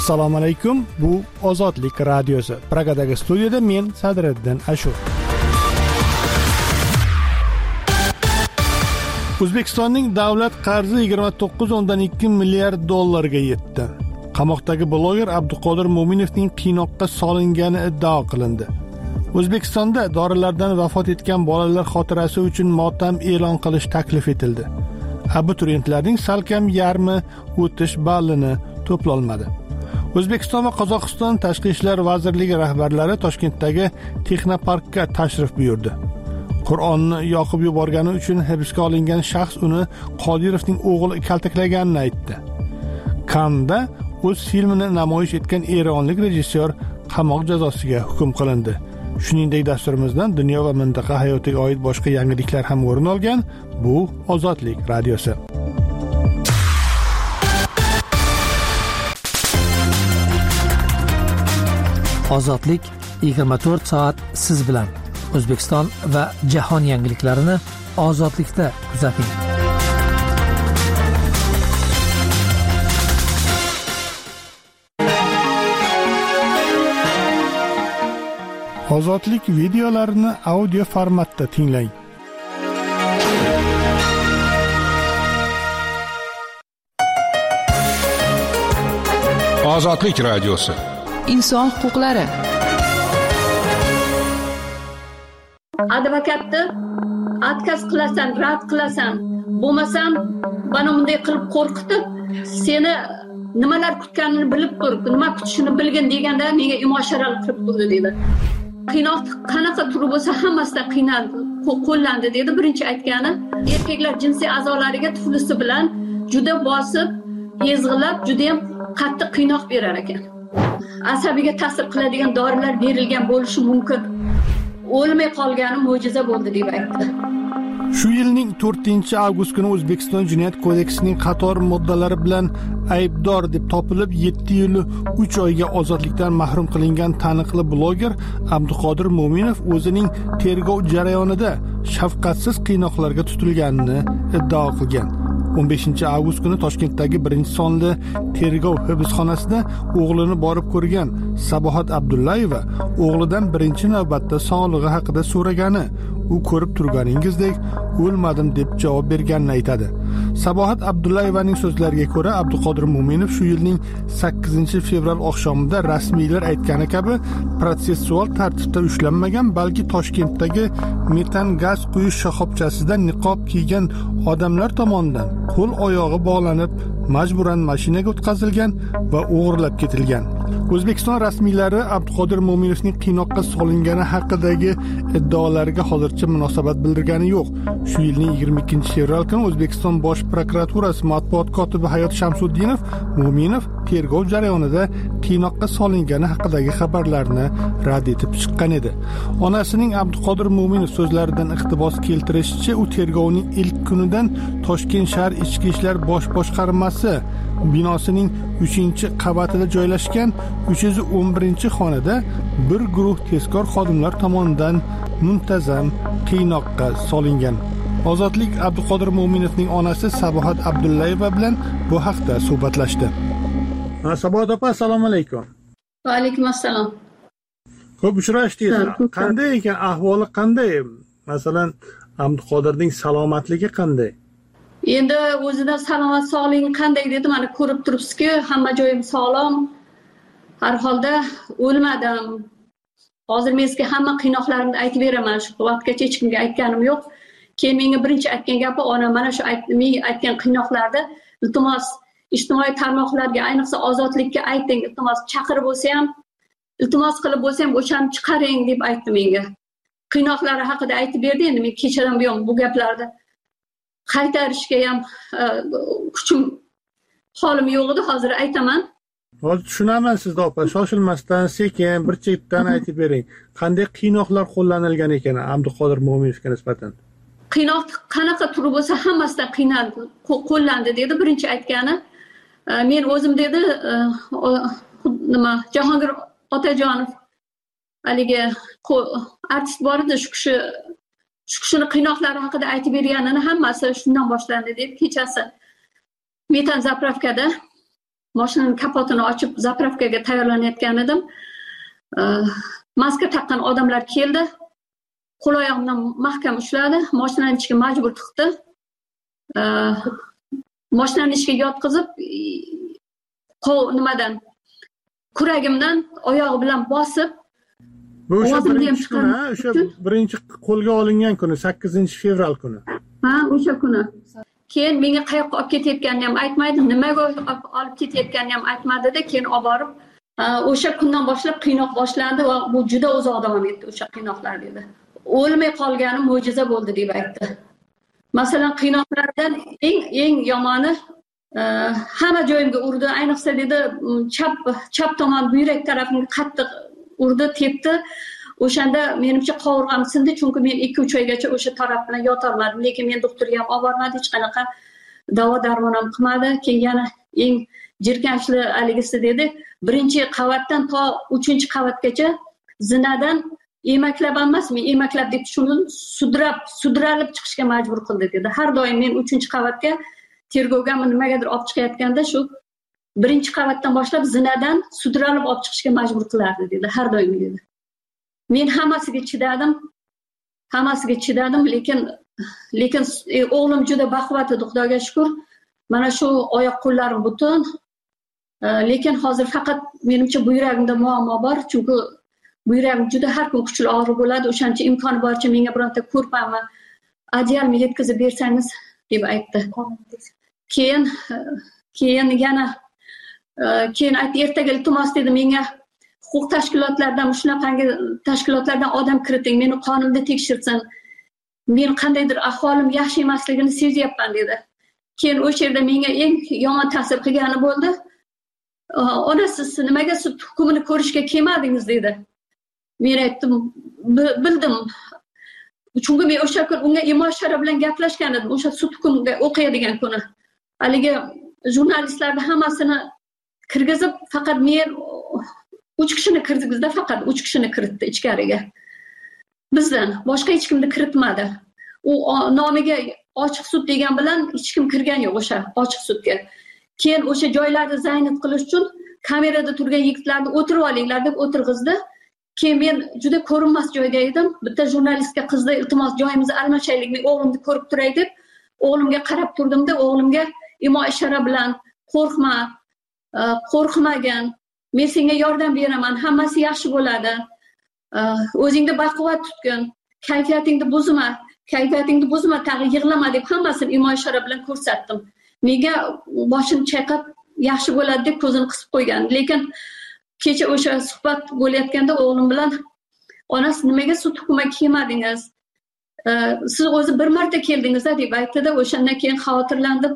Assalomu alaykum. Bu Ozodlik radiosi. Pragadagi studiyada men Sadriddin Ashur. O'zbekistonning davlat qarzi 29.2 milliard dollarga yetdi. Qamoqdagi bloger Abduqodir Mo'minovning qiynoqqa solingani iddao qilindi. O'zbekistonda dorilardan vafot etgan bolalar xotirasi uchun motam e'lon qilish taklif etildi. Abituriyentlarning salkam yarmi o'tish ballini to'plolmadi. O'zbekiston va Qozog'iston Tashqi ishlar vazirligi rahbarlari Toshkentdagi texnoparkka tashrif buyurdi. Qur'onni yoqib yuborgani uchun hibsga olingan shaxs uni Qodirovning o'g'li kaltaklaganini aytdi. Kanda o'z filmini namoyish etgan eronlik rejissyor qamoq jazosiga hukm qilindi. Shuningdek, dasturimizdan dunyo va mintaqa hayotiga oid boshqa yangiliklar ham o'rin olgan. Bu Ozodlik radiosi. Ozodlik 24 soat siz bilan. O'zbekiston va jahon yangiliklarini Ozodlikda kuzating. Ozodlik videolarini audio formatda tinglang. Ozodlik radiosi. Inson huquqlari. Advokatni отказ qilasan, rad qilasan, bo'lmasam bana bunday qilib qo'rqitib, seni nimalar kutganini bilib tur, nima kutishini bilgin deganda menga imosharalar qilib turdi dedi. Qiynoq qanaqa turi bo'lsa hammasidan qiynaldi, qo'llandi dedi. Birinchi aytgani, erkaklar jinsiy a'zolariga tuflisi bilan juda bosib, ezg'ilab, juda ham qattiq qiynoq berar ekan. Asabiga ta'sir qiladigan dorilar berilgan bo'lishi mumkin. O'lmay qolgani mo'jiza bo'ldi deb aytdi. Shu yilning 4-avgust kuni O'zbekiston Jinoyat kodeksining qator moddalari bilan aybdor deb topilib 7 yil 3 oyga ozodlikdan mahrum qilingan taniqli bloger Abduqodir Mo'minov o'zining tergov jarayonida shafqatsiz qiynoqlarga tutilganini iddao qilgan. 15-avgust kuni Toshkentdagi 1-sonli tergov hibsxonasida o'g'lini borib ko'rgan Sabohat Abdullayeva o'g'lidan birinchi navbatda sog'lig'i haqida so'ragani, u ko'rib turganingizdek o'lmadim deb javob berganini aytadi. Sabohat Abdullayevaning so'zlariga ko'ra, Abduqodir Mo'minov shu yilning 8-fevral oqshomida rasmiylar aytgani kabi protsessual tartibda ushlanmagan, balki Toshkentdagi metan gaz quyish shoxobchasida niqob kiygan odamlar tomonidan qo'l oyog'i bog'lanib majburan mashinaga o'tkazilgan va o'g'irlab ketilgan. O'zbekiston rasmiylari Abduqodir Mo'minovning qiynoqqa solingani haqidagi iddaolarga hozircha munosabat bildirgani yo'q. Shu yilning 22-fevral kuni O'zbekiston Bosh prokuraturasi matbuot kotibi Hayot Shamsuddinov Mo'minov tergov jarayonida qiynoqqa solingani haqidagi xabarlarni rad etib chiqqan edi. Onasining Abduqodir Mo'minov so'zlaridan iqtibos keltirishicha, u tergovning ilk kunidan Toshkent shahar Ichki ishlar bosh boshqarmasi binosining 3-qavatida joylashgan 311-xonada bir guruh tezkor xodimlar tomonidan muntazam qiynoqqa solingan. Ozodlik Abduqodir Mo'minovning onasi Sabohat Abdullayeva bilan bu haqda suhbatlashdi. Sabohat opa, assalomu alaykum. Va alaykum assalom. Ko'p uchrashdingiz. Qanday ekan, ahvoli qanday? Masalan, Abduqodirning salomatligi qanday? Endi o'zidan salomat sog'lig'i qanday dedi, mana ko'rib turibsiz-ku, hamma joyim sog'lom. Har holda o'lmadim. Hozir men sizga hamma qiynoqlarimni aytib beraman. Shu vaqtgacha hech kimga aytganim yo'q. Keyin menga birinchi aytgan gapi, onam mana shu menga aytgan qiynoqlarda iltimos ijtimoiy tarmoqlarga, ayniqsa Ozodlikka ayting, iltimos chaqirib bo'lsa ham, iltimos qilib bo'lsa ham o'shani chiqaring deb aytdi menga. Qiynoqlari haqida aytib berdi. Endi men kechadan buyon bu gaplarni qaytarishga ham kuchim, holim yo'q edi. Hozir aytaman. Hozir tushunaman sizni opa, shoshilmasdan, sekin, bir chetdan aytib bering. Qanday qiynoqlar qo'llanilgan ekan Abduqodir Mo'minovga nisbatan? Qiynoq qanaqa turi bo'lsa hammasidan qiynaldi, qo'llandi dedi. Birinchi aytgani, men o'zim dedi, nima, Jahongir Otajonov haligi artist bor edi, shu kishini qiynoqlari haqida aytib berganini hammasi shundan boshlandi deb. Kechasi metan zapravkada mashinaning kapotini ochib zapravkaga tayyorlanayotgan edim. Maska taqqan odamlar keldi. Qo'l oyog'imdan mahkam ushladi, mashinaning ichiga majbur tiqdi. Mashinaning ichiga yotqizib, kuragimdan oyog'i bilan bosib, bu o'sha birinchi kuni, o'sha birinchi qo'lga olingan kuni, 8-fevral kuni. Ha, o'sha kuni. Keyin menga qayoqqa olib ketayotganini ham aytmaydi, nimaga olib ketayotganini ham aytmadi-da, keyin olib borib, o'sha kundan boshlab qiynoq boshlandi va bu juda uzoq davom etdi o'sha qiynoqlar dedi. O'lmay qolgani mo'jiza bo'ldi deb aytdi. Masalan, qiynoqlardan eng yomoni hamma joyimga urdi, ayniqsa dedi chap tomon buyrak tarafimga qattiq urdi, tepdi. O'shanda menimcha qovurg'am sindi, chunki men 2-3 oygacha o'sha taraf bilan yotolmadim, lekin men doktorga ham olib bormadi, hech qanaqa davo darmon ham qilmadi. Keyin yana eng jirkanchli haligisi dedi, 1-qavatdan to 3-qavatgacha zinadan emaklab emasmi, emaklab deb tushundim, sudralib chiqishga majbur qildi dedi. Har doim men 3-qavatga tergovga nimagadir olib chiqayotganda shu 1-qavatdan boshlab zinadan sudralib olib chiqishga majbur qilardi dedi, har doim dedi. Men hammasiga chidadim, lekin o'g'lim juda baquvvat edi, Xudoga shukr. Mana shu oyoq qo'llarim butun. Lekin hozir faqat menimcha buyragimda muammo bor, chunki buyragim juda har kun kuchli og'riq bo'ladi. O'shancha imkoni boricha menga bironta ko'rpami, adyalmi yetkazib bersangiz deb aytdi. Keyin yana keyin aytdi, ertaga iltimos dedi menga huquq tashkilotlaridan, shunaqangi tashkilotlardan odam kiriting, meni qonimda tekshirsin. Men qandaydir ahvolim yaxshi emasligini sezyapman dedi. Keyin o'sha yerda menga eng yomon ta'sir qilgani bo'ldi. Onasi, siz nimaga sud hukmini ko'rishga kelmadingiz dedi. Men aytdim, bildim. Chunki men o'sha kun unga imo-ishora bilan gaplashgan edim, o'sha sud hukmiga o'qiydigan kuni. Haligi jurnalistlarni hammasini kirgizib, faqat men 3 kishini kirdingizda, faqat 3 kishini kiritdi ichkariga. Bizdan boshqa hech kimni kiritmadi. U nomiga ochiq sud degan bilan hech kim kirgan yo'q o'sha ochiq sudga. Keyin o'sha joylarni zaynat qilish uchun kamerada turgan yigitlarni o'tirib olinglar deb o'tirg'izdi. Keyin men juda ko'rinmas joyda edim. Bitta jurnalistga qizdi, iltimos joyimizni almashaylik, men o'g'limni ko'rib turay deb o'g'limga qarab turdimda, o'g'limga imo-ishora bilan qo'rqmagin, men senga yordam beraman, hammasi yaxshi bo'ladi. O'zingni baquvvat tutgin, kayfiyatingni buzma, tag'i yig'lama deb hammasini imo-ishora bilan ko'rsatdim. Menga boshini chayqab yaxshi bo'ladi deb ko'zini qisib qo'ygan. Lekin kecha o'sha suhbat bo'layotganda o'g'lim bilan onasi nimaga sud hukmiga kelmadingiz? Siz o'zi bir marta keldingiz-da deb aytdi-da, o'shandan keyin xavotirlandim.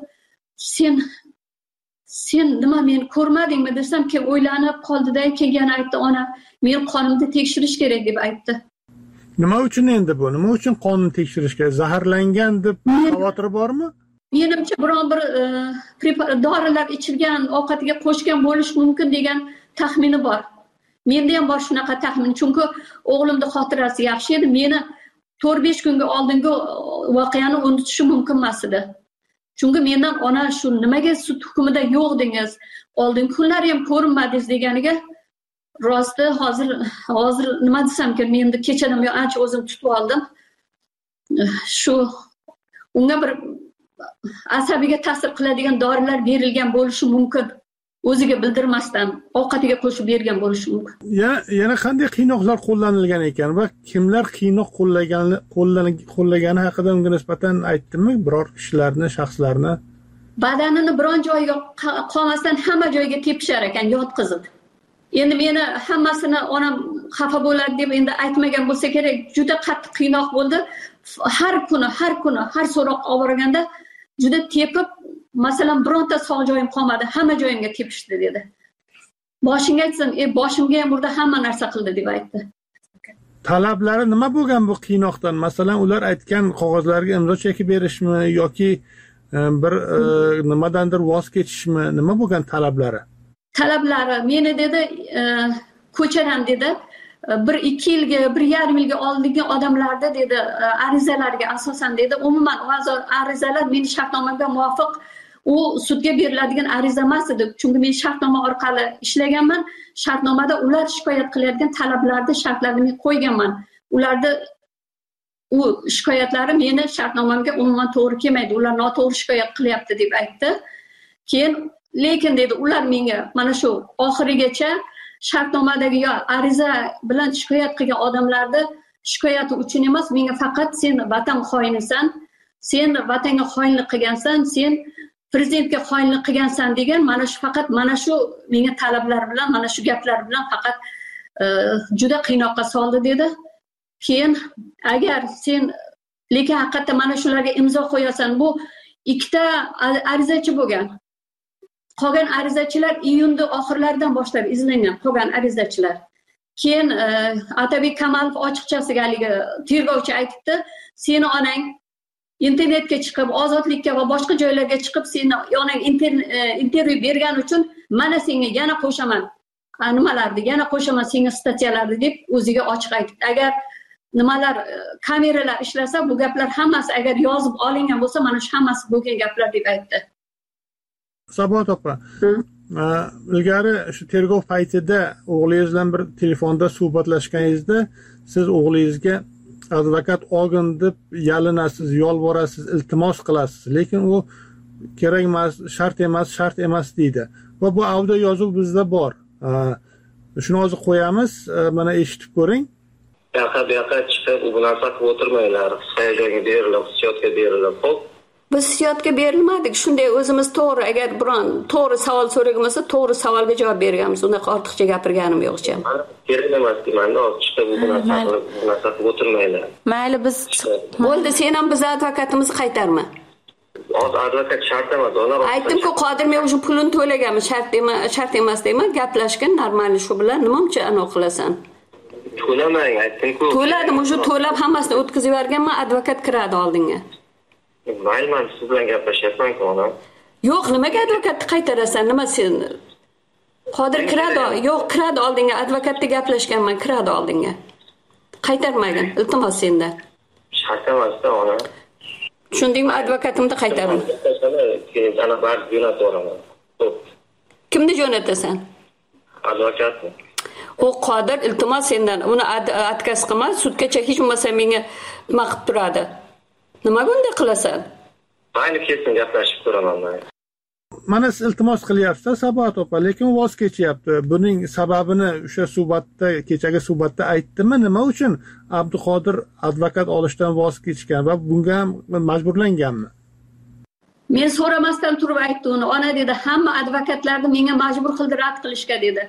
Sen nima meni ko'rmadingmi desam, keyin o'ylanib qoldi-da, keyin yana aytdi, ona, men qonimni tekshirish kerak deb aytdi. Nima uchun endi bu? Nima uchun qonni tekshirish kerak? Zaharlangan deb xavotir bormi? Menimcha biron bir dorilar ichilgan, ovqatiga qo'shgan bo'lish mumkin degan taxmini bor. Menda ham bor shunaqa taxmin, chunki o'g'limning xotirasi yaxshi edi. Meni 4-5 kunga oldingi voqeani unutishi mumkin emas edi. Chunki mendan ona shu nimaga sud hukmida yo'qdingiz, oldingi kunlari ham ko'rinmadingiz deganiga rosti hozir nima desamki, men endi kechadan buyon ancha o'zim tutib oldim. Shu unga bir asabiga ta'sir qiladigan dorilar berilgan bo'lishi mumkin. O'ziga bildirmasdan ovqatiga qo'shib bergan bo'lishi mumkin. Yana qanday qiynoqlar qo'llanilgan ekan va kimlar qiynoq qo'llagani haqida unga nisbatan aytdimi biror kishilarni, shaxslarni? Badanini biron joyiga qolmasdan hamma joyiga tepishar ekan, yotqizib. Endi meni hammasini onam xafa bo'ladi deb endi aytmagan bo'lsa kerak, juda qattiq qiynoq bo'ldi. Har kuni har so'roq olib borganda juda tepib, masalan, bironta sog' joyim qolmadi, hamma joyimga tepishdi dedi. Boshingga aytsam, boshimga ham burada hamma narsa qildi deb aytdi. Talablari nima bo'lgan bu qiynoqdan? Masalan, ular aytgan qog'ozlarga imzo chekib berishmi yoki bir nimadandir voz kechishmi? Nima bo'lgan talablari? Talablari meni dedi, ko'chadan dedi, 1-2 yilga, 1,5 yilga oldingi odamlarda dedi, arizalarga asosan dedi, umuman arizalar meni shartnomaga muvofiq u sudga beriladigan ariza emas edi. Chunki men shartnoma orqali ishlaganman. Shartnomada ular shikoyat qilayotgan talablarni, shartlarni men qo'yganman. Ularni u shikoyatlari meni shartnomamga umuman to'g'ri kelmaydi. Ular noto'g'ri shikoyat qilyapti deb aytdi. Keyin lekin dedi ular menga mana shu oxirigacha shartnomadagi yo ariza bilan shikoyat qilgan odamlarni shikoyati uchun emas, menga faqat sen vatan xoinisan, sen vatanga xoinlik qilgansan, sen prezidentga xoinlik qilgansan degan faqat mana shu menga talablar bilan, mana shu gaplar bilan faqat juda qiynoqqa soldi dedi. Keyin agar sen lekin haqiqatda mana shularga imzo qo'yasan, bu ikkita arizachi bo'lgan. Qolgan arizachilar iyunning oxirlaridan boshlab izlangan, qolgan arizachilar. Keyin Atabek Kamalov ochiqchasiga haligi tergovchi aytibdi, seni onang internetga chiqib, Ozodlikka va boshqa joylarga chiqib, seni onang intervyu bergani uchun mana senga yana qo'shaman. Nimalarni yana qo'shaman senga statyalarni deb o'ziga ochiq aytibdi. Agar nimalar kameralar ishlasa, bu gaplar hammasi agar yozib olingan bo'lsa, mana shu hammasi bo'lgan gaplar deb aytdi. Saboq opa, ilgari shu tergov paytida o'g'lingiz bilan bir telefonda suhbatlashganingizda siz o'g'lingizga advokat olgin deb yalinasiz, yolvorasiz, iltimos qilasiz, lekin u kerak emas, shart emas deydi. Va bu audio yozuv bizda bor. Shuni hozir qo'yamiz, mana eshitib ko'ring. Yoqqa chiqib bu narsa qilib o'tirmanglar. Hayajonga berilib, hissiyotga berilib, xo'p. Biz hissiyotga berilmadik. Shunday o'zimiz to'g'ri, agar biron to'g'ri savol so'ragan bo'lsa, to'g'ri savolga javob berganmiz. Unaqa ortiqcha gapirganim yo'qcha. Kerak emas deyman-da, hozir chiqib bu narsa qilib o'tirmanglar. Mayli, biz bo'ldi, sen ham biz advokatimizni qaytarma. Hozir advokat shart emas, ular. Aytdim-ku, Qodir men o'sha pulini to'laganman, shart emas deyman, gaplashgan, normal shu bilan nimacha anoq qilasan? To'lamang, aytdim-ku. To'ladim, o'sha to'lab hammasini o'tkazib yuborganman, advokat kiradi oldinga. Mayman, siz bilan gaplashyapman-ku, ona. Yo'q, nimaga advokatni qaytarasan? Nima sen? Qodir kiradi, yo'q, kiradi oldinga, advokatga gaplashganman, kiradi oldinga. Qaytarmagin, iltimos sendan. Shart emas-da, ona. Tushundingmi? Advokatimni qaytarim. Keyin ana barib jo'nataman. Xo'p. Kimni jo'natasan? Advokatni. O Qodir, iltimos sendan uni отказ qilma, sudgacha hech bo'lmasa menga nima qilib turadi. Nima bunday qilasan? Mayli, kesin gaplashib ko'raman men. Mana siz iltimos qilyapsiz, Saboq opa, lekin voz kechyapti. Buning sababini o'sha suhbatda, kechagi suhbatda aytdimi, nima uchun Abduqodir advokat olishdan voz kechgan va bunga ham majburlanganmi? Men so'ramasdan turib aytdi uni. Ona dedi, hamma advokatlarni menga majbur qildi rad qilishga dedi.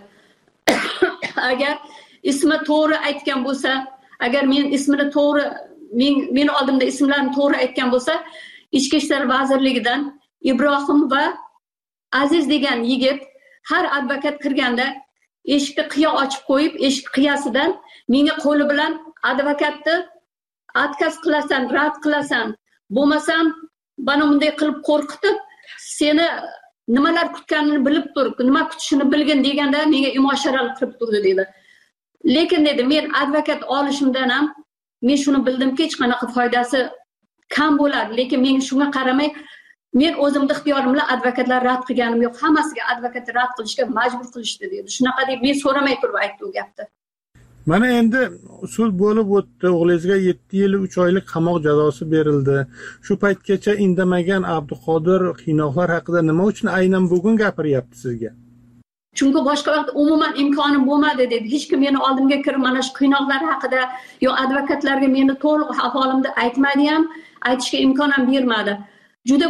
Agar ismi to'g'ri aytgan bo'lsa, agar men ismini to'g'ri, men oldimda ismlarni to'g'ri aytgan bo'lsa, Ichki ishlar vazirligidan Ibrohim va Aziz degan yigit har advokat kirganda eshikni qiya ochib qo'yib, eshik qiyasidan menga qo'li bilan advokatni отказ qilasan, rad qilasan, bo'lmasam bana bunday qilib qo'rqitib, seni nimalar kutganini bilib tur, nima kutishini bilgin deganda menga imo-ishoralar qilib turdi dedi. Lekin dedi, men advokat olishimdan ham men shuni bildimki, hech qanaqa foydasi kam bo'ladi, lekin men shunga qaramay men o'zimning ixtiyorim bilan advokatlar rad qilganim yo'q, hammasiga advokatni rad qilishga majbur qilishdi dedi. Shunaqa deb men so'ramay turib aytdi u gapni. Mana endi sud bo'lib o'tdi, o'g'lingizga 7 yil 3 oylik qamoq jazosi berildi. Shu paytgacha indamagan Abduqodir qiynoqlar haqida nima uchun aynan bugun gapiryapti sizga? Chunki boshqa vaqt umuman imkoni bo'lmadi dedi. Hech kim meni oldimga kirib mana shu qiynoqlar haqida yo advokatlarga meni to'liq ahvolimni aytmadi ham, aytishga imkon ham bermadi. Juda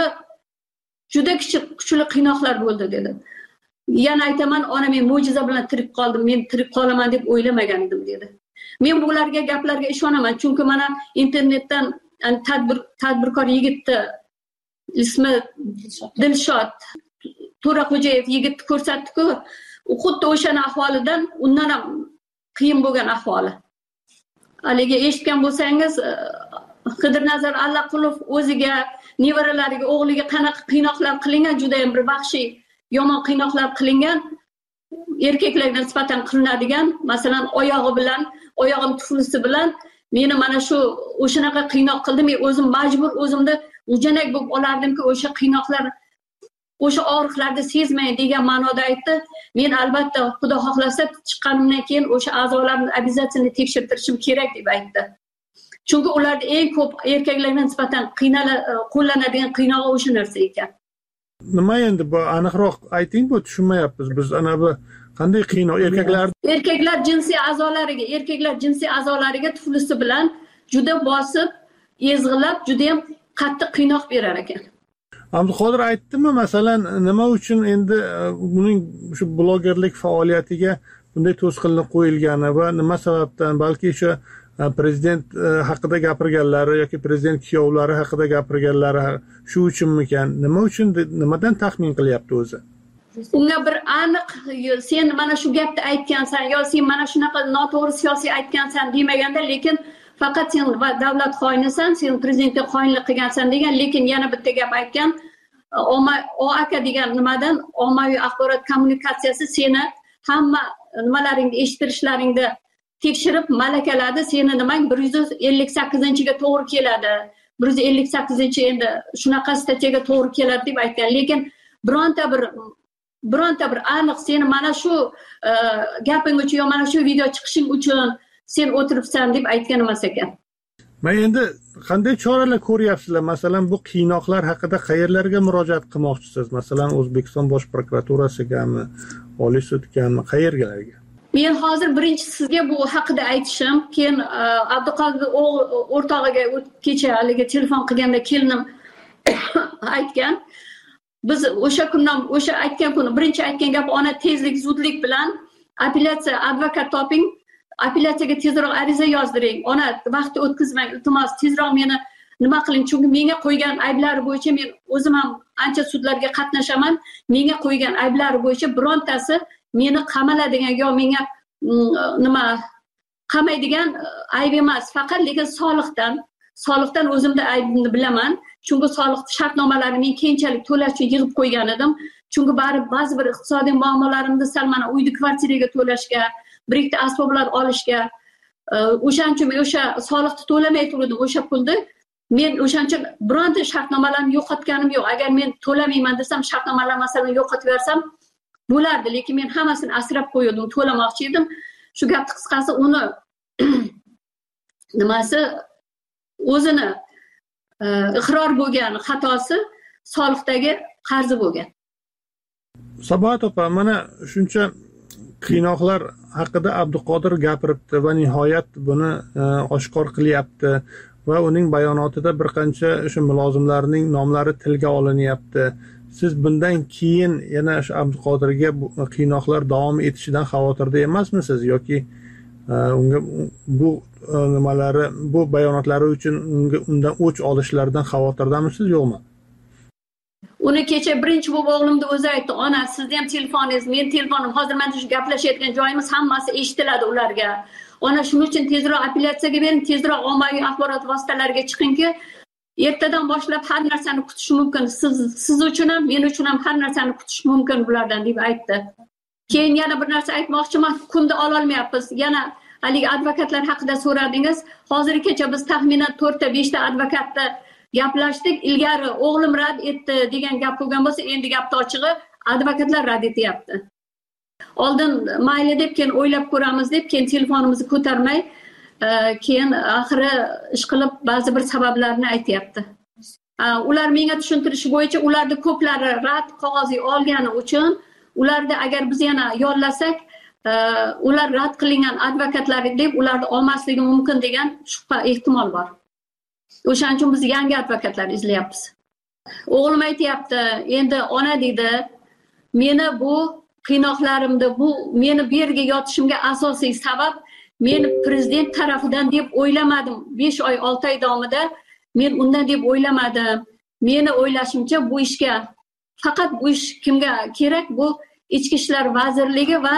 kuchli qiynoqlar bo'ldi dedi. Yana aytaman, ona men mo'jiza bilan tirik qoldim, men tirik qolaman deb o'ylamagan edim dedi. Men bularga gaplarga ishonaman, chunki mana internetdan tadbirkor yigitni ismi Dilshod To'raxo'jayev yigitni ko'rsatdi-ku, u xuddi o'shani ahvolidan, undan ham qiyin bo'lgan ahvoli. Haligi eshitgan bo'lsangiz, Qidirnazar Allaqulov o'ziga, nevaralariga, o'g'liga qanaqa qiynoqlar qilingan, juda ham bir vahshiy, yomon qiynoqlar qilingan, erkaklarga nisbatan qilinadigan, masalan, oyog'im tuflisi bilan meni mana shu o'shanaqa qiynoq qildi. Men o'zim majbur, o'zimni ujanak bo'lib olardimki, o'sha qiynoqlar o'sha og'riqlarni sezmang degan ma'noda aytdi. Men albatta Xudo xohlasa chiqqanimdan keyin o'sha a'zolarimni обязательно tekshirtirishim kerak deb aytdi. Chunki ularda eng ko'p erkaklarga nisbatan qo'llanadigan qiynog'i o'sha narsa ekan. Nima endi bu aniqroq ayting, bu tushunmayapmiz biz. Ana bu qanday qiynov erkaklar jinsiy a'zolariga tuflisi bilan juda bosib, ezg'ilab, juda ham qattiq qiynoq berar ekan. Abduqodir aytdimi, masalan, nima uchun endi uning shu blogerlik faoliyatiga bunday to'sqinlik qo'yilgani va nima sababdan, balki o'sha prezident haqida gapirganlari yoki prezident kuyovlari haqida gapirganlari shu uchunmikan, nima uchun, nimadan taxmin qilyapti o'zi? Unga bir aniq sen mana shu gapni aytgansan yo sen mana shunaqa noto'g'ri siyosiy aytgansan demaganda, lekin faqat sen davlat xoinisan, sen prezidentga xoinlik qilgansan degan, lekin yana bitta gap aytgan. OAK degan nimadan ommaviy axborot kommunikatsiyasi seni hamma nimalaringni eshittirishlaringni tekshirib malakaladi, seni nimang 158-ga to'g'ri keladi. 158 endi shunaqa statiyaga to'g'ri keladi deb aytgan, lekin bironta bir aniq seni mana shu gaping uchun yo mana shu video chiqishing uchun sen o'tiribsan deb aytgan emas ekan. Men endi qanday choralar ko'ryapsizlar? Masalan, bu qiynoqlar haqida qayerlarga murojaat qilmoqchisiz? Masalan, O'zbekiston Bosh prokuraturasigami, Oliy sudgami, qayergalarga? Men hozir birinchi sizga bu haqida aytishim, keyin Abduqodir o'rtog'iga kecha haligi telefon qilganda kelinim aytgan. Biz o'sha aytgan kuni birinchi aytgan gap, ona tezlik, zudlik bilan apellyatsiya advokat toping, apellyatsiyaga tezroq ariza yozdiring. Ona vaqt o'tkazmang, iltimos tezroq meni nima qiling, chunki menga qo'ygan ayblari bo'yicha men o'zim ham ancha sudlarga qatnashaman. Menga qo'ygan ayblari bo'yicha birontasi meni qamaladigan yo menga nima qamaydigan ayb emas, faqat lekin soliqdan o'zimda aybimni bilaman. Chunki soliq shartnomalarini men keyinchalik to'lash uchun yig'ib qo'ygan edim. Chunki ba'zi bir iqtisodiy muammolarimni sal mana uyni kvartiraga to'lashga, bir ikkita asboblar olishga, o'shaning uchun men o'sha soliqni to'lamay turdim, o'sha pulni. Men o'shaning uchun bironta shartnomalarni yo'qotganim yo'q. Agar men to'lamayman desam, shartnomalar masalan yo'qotib bersam bo'lardi, lekin men hammasini asrab qo'ydim, to'lamoqchi edim. Shu gapni qisqasi uni nimasi o'zini iqror bo'lgan xatosi soliqdagi qarzi bo'lgan. Sabohat opa, mana shuncha qiynoqlar haqida Abduqodir gapiribdi va nihoyat buni oshkor qilyapti va uning bayonotida bir qancha o'sha mulozimlarning nomlari tilga olinyapti. Siz bundan keyin yana shu Abduqodirga qiynoqlar davom etishidan xavotirda emasmisiz yoki unga bu nimalari, bu bayonotlari uchun undan o'ch olishlaridan xavotirdamisiz yo'qmi? Uni kecha birinchi bo'lib o'g'limni o'zi aytdi, ona sizni ham telefoningiz, men telefonim, hozir mana shu gaplashayotgan joyimiz hammasi eshitiladi ularga. Ona shuning uchun tezroq apellyatsiyaga bering, tezroq ommaviy axborot vositalariga chiqingki, ertadan boshlab har narsani kutish mumkin. Siz uchun ham, men uchun ham har narsani kutish mumkin bulardan deb aytdi. Keyin yana bir narsa aytmoqchiman, kunda ololmayapmiz. Yana haligi advokatlar haqida so'radingiz. Hozirgacha biz taxminan 4-5 ta advokatni gaplashdik. Ilgari o'g'lim rad etdi degan gap bo'lgan bo'lsa, endi gapni ochig'i advokatlar rad etyapti. Oldin mayli deb, keyin o'ylab ko'ramiz deb, keyin telefonimizni ko'tarmay, keyin oxiri ish qilib ba'zi bir sabablarni aytyapti. Ular menga tushuntirishi bo'yicha ularni ko'plari rad qog'ozi olgani uchun ularda agar biz yana yollasak, ular rad qilingan advokatlar deb ularni olmasligi mumkin degan shubha ehtimol bor. O'shaning uchun biz yangi advokatlar izlayapmiz. O'g'lim aytayapti, endi ona deydi, meni bu qiynoqlarimda, bu meni bu yerga yotishimga asosiy sabab men prezident tarafidan deb o'ylamadim. 5 oy, 6 oy davomida men undan deb o'ylamadim. Meni o'ylashimcha bu ishga faqat bu ish kimga kerak? Bu Ichki ishlar vazirligi va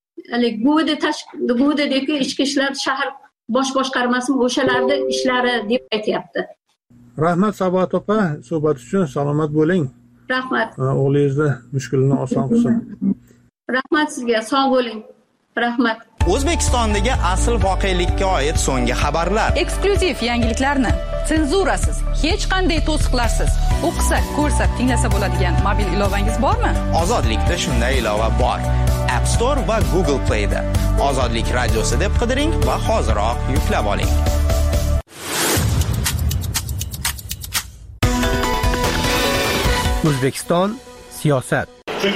Guvdagi ichki ishlar shahar bosh boshqarmasi o'shalarda ishlari deb aytayapti. Rahmat Sabohat opa, suhbat uchun salomat bo'ling. Rahmat. O'g'lingizni mushkulini oson qilsin. Rahmat sizga, sog' bo'ling. Rahmat. O'zbekistondagi asl voqelikka oid so'nggi xabarlar. Eksklyuziv yangiliklarni senzurasiz, hech qanday to'siqlarsiz o'qisa, ko'rsa, tinglasa bo'ladigan mobil ilovangiz bormi? Ozodlikda shunday ilova bor. App Store va Google Play da. Ozodlik radiosi deb qidiring va hoziroq yuklab oling. O'zbekiston siyosat.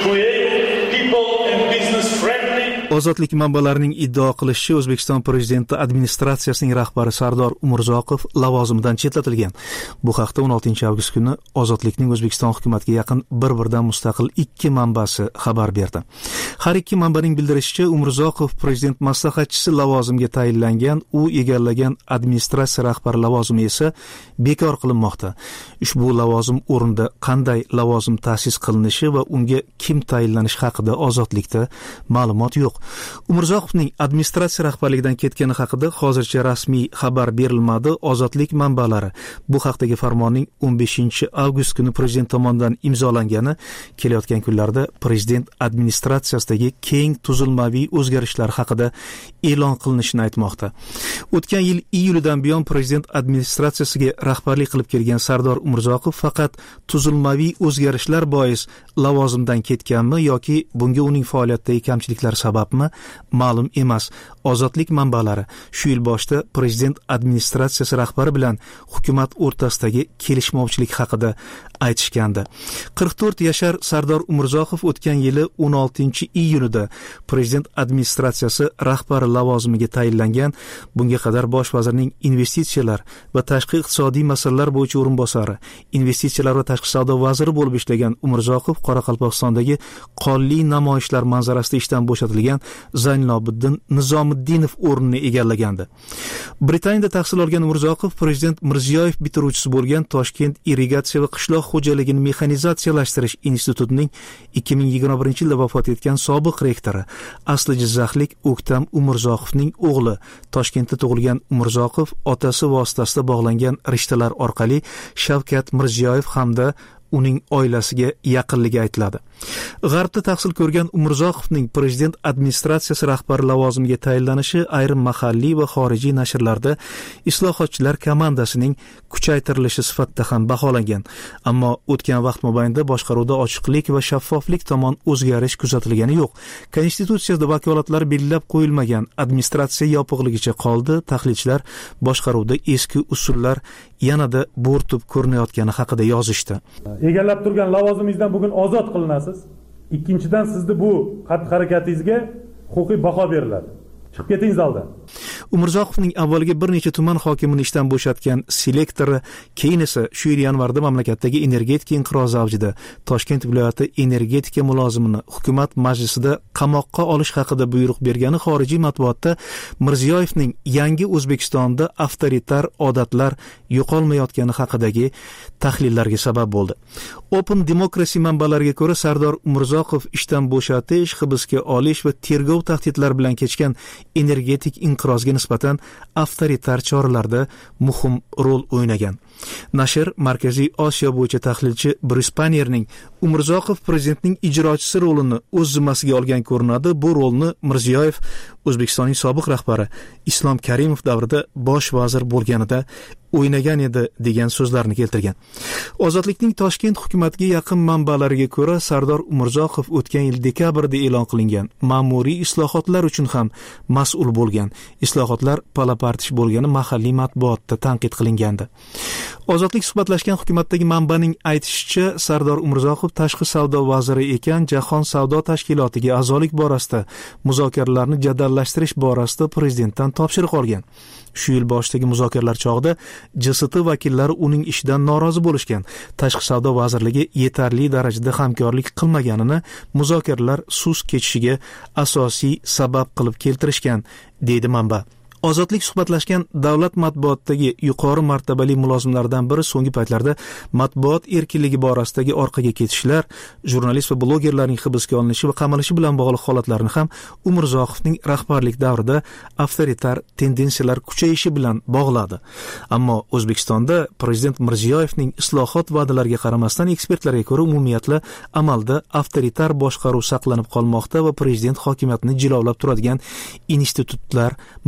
Ozodlik manbalarining iddao qilishicha, O'zbekiston prezidenti administratsiyasining rahbari Sardor Umurzoqov lavozimidan chetlatilgan. Bu haqda 16 avgust kuni Ozodlikning O'zbekiston hukumatiga yaqin bir-biridan mustaqil ikki manbasi xabar berdi. Har ikki manbaning bildirishicha, Umurzoqov prezident maslahatchisi lavozimiga tayinlangan, u egallagan administratsiya rahbari lavozimi esa bekor qilinmoqda. Ushbu lavozim o'rnida qanday lavozim ta'sis qilinishi va unga kim tayinlanishi haqida Ozodlikda ma'lumot yo'q. Umurzoqovning administratsiya rahbarligidan ketgani haqida hozircha rasmiy xabar berilmadi. Ozodlik manbalari bu haqdagi farmonning 15 avgust kuni prezident tomonidan imzolangani, kelayotgan kunlarda prezident administratsiyasidagi keng tuzilmaviy o'zgarishlar haqida e'lon qilinishini aytmoqda. O'tgan yil iyulidan buyon prezident administratsiyasiga rahbarlik qilib kelgan Sardor Umurzoqov faqat tuzilmaviy o'zgarishlar bois lavozimdan ketganmi yoki bunga uning faoliyatidagi kamchiliklar sababmi ma'lum emas. Ozodlik manbalari shu yil boshida prezident administratsiyasi rahbari bilan hukumat o'rtasidagi kelishmovchilik haqida aytishgandi. 44 yashar Sardor Umurzoqov o'tgan yili 16 iyulida prezident administratsiyasi rahbari lavozimiga tayinlangan. Bunga qadar bosh vazirning investitsiyalar va tashqi iqtisodiy masalalar bo'yicha o'rinbosari, investitsiyalar va tashqi savdo vaziri bo'lib ishlagan Umurzoqov Qoraqalpog'istondagi qonli namoyishlar manzarasida ishdan bo'shatilgan Zaynlobiddin Nizomiddinov o'rnini egallagandi. Britaniyada tahsil olgan Umurzoqov prezident Mirziyoyev bitiruvchisi bo'lgan Toshkent irrigatsiya va qishloq xo'jaligini mexanizatsiyalashtirish institutining 2021-yilda vafot etgan sobiq rektori, asli jizzaxlik O'ktam Umurzoqovning o'g'li. Toshkentda tug'ilgan Umurzoqov otasi vositasida bog'langan rishtalar orqali Shavkat Mirziyoyev hamda uning oilasiga yaqinligi aytiladi. G'arbda tahsil ko'rgan Umurzoqovning prezident administratsiyasi rahbari lavozimiga tayinlanishi ayrim mahalliy va xorijiy nashrlarda islohotchilar komandasining kuchaytirilishi sifatida ham baholangan. Ammo o'tgan vaqt mobaynida boshqaruvda ochiqlik va shaffoflik tomon o'zgarish kuzatilgani yo'q. Konstitutsiyada vakolatlar belgilab qo'yilmagan, administratsiya yopiqligicha qoldi. Tahlilchilar boshqaruvda eski usullar yanada bo'rtib ko'rinayotgani haqida yozishdi. Egallab turgan lavozimingizdan bugun ozod qilinasiz. Ikkinchidan, sizni bu xatti-harakatingizga huquqiy baho beriladi. Chiqib keting zaldan. Umurzoqovning avvaliga bir necha tuman hokimini ishdan bo'shatgan selektori, keyin esa shu yil yanvarda mamlakatdagi energetika inqirozi avjida Toshkent viloyati energetika mulozimini hukumat majlisida qamoqqa olish haqida buyruq bergani xorijiy matbuotda Mirziyoyevning yangi O'zbekistonda avtoritar odatlar yo'qolmayotgani haqidagi tahlillarga sabab bo'ldi. Open Democracy manbalariga ko'ra, Sardor Umurzoqov ishdan bo'shatish, hibsga olish va tergov tahdidlari bilan kechgan energetik inqirozga nisbatan avtoritar choralarda muhim rol o'ynagan. Nashr Markaziy Osiyo bo'yicha tahlilchi Bruce Pannerning Umurzoqov prezidentning ijrochisi rolini o'z zimmasiga olgan ko'rinadi. Bu rolni Mirziyoyev O'zbekistonning sobiq rahbari Islom Karimov davrida bosh vazir bo'lganida o'ynagan edi degan so'zlarni keltirgan. Ozodlikning Toshkent hukumatiga yaqin manbalariga ko'ra, Sardor Umurzoqov o'tgan yil dekabrda e'lon qilingan ma'muriy islohotlar uchun ham mas'ul bo'lgan. Islohotlar palapartish bo'lgani mahalliy matbuotda tanqid qilingandi. Ozodlik suhbatlashgan hukumatdagi manbaning aytishicha, Sardor Umurzoqov tashqi savdo vaziri ekan, Jahon savdo tashkilotiga a'zolik borasida muzokaralarni jadallashtirish borasida prezidentdan topshiriq olgan. Shu yil boshidagi muzokaralar chog'ida JST vakillari uning ishidan norozi bo'lishgan. Tashqi savdo vazirligi yetarli darajada hamkorlik qilmaganini muzokaralar sust kechishiga asosiy sabab qilib keltirishgan, deydi manba. Ozodlik suhbatlashgan davlat matbuotidagi yuqori martabali mulozimlardan biri so'nggi paytlarda matbuot erkinligi borasidagi orqaga ketishlar, jurnalist va blogerlarning hibsga olinishi va qamalishi bilan bog'liq holatlarni ham Umurzoqovning rahbarlik davrida avtoritar tendensiyalar kuchayishi bilan bog'ladi. Ammo O'zbekistonda prezident Mirziyoyevning islohot va'dalariga qaramasdan ekspertlarga ko'ra umumiyatla amalda avtoritar boshqaruv saqlanib qolmoqda va prezident hokimiyatini jilovlab turadigan institutlar mavjud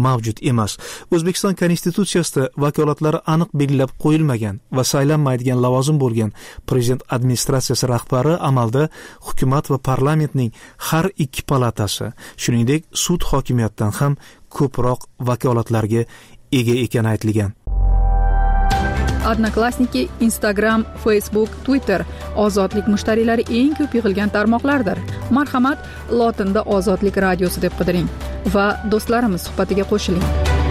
emas. O'zbekiston konstitutsiyasida vakolatlari aniq belgilab qo'yilmagan va saylanmaydigan lavozim bo'lgan prezident administratsiyasi rahbari amalda hukumat va parlamentning har ikki palatasi, shuningdek sud hokimiyatidan ham ko'proq vakolatlarga ega ekani aytilgan. Odnoklassniki, Instagram, Facebook, Twitter ozodlik mushtariylari eng ko'p yig'ilgan tarmoqlardir. Marhamat, lotinda Ozodlik radiosi deb qidiring va do'stlarimiz suhbatiga qo'shiling.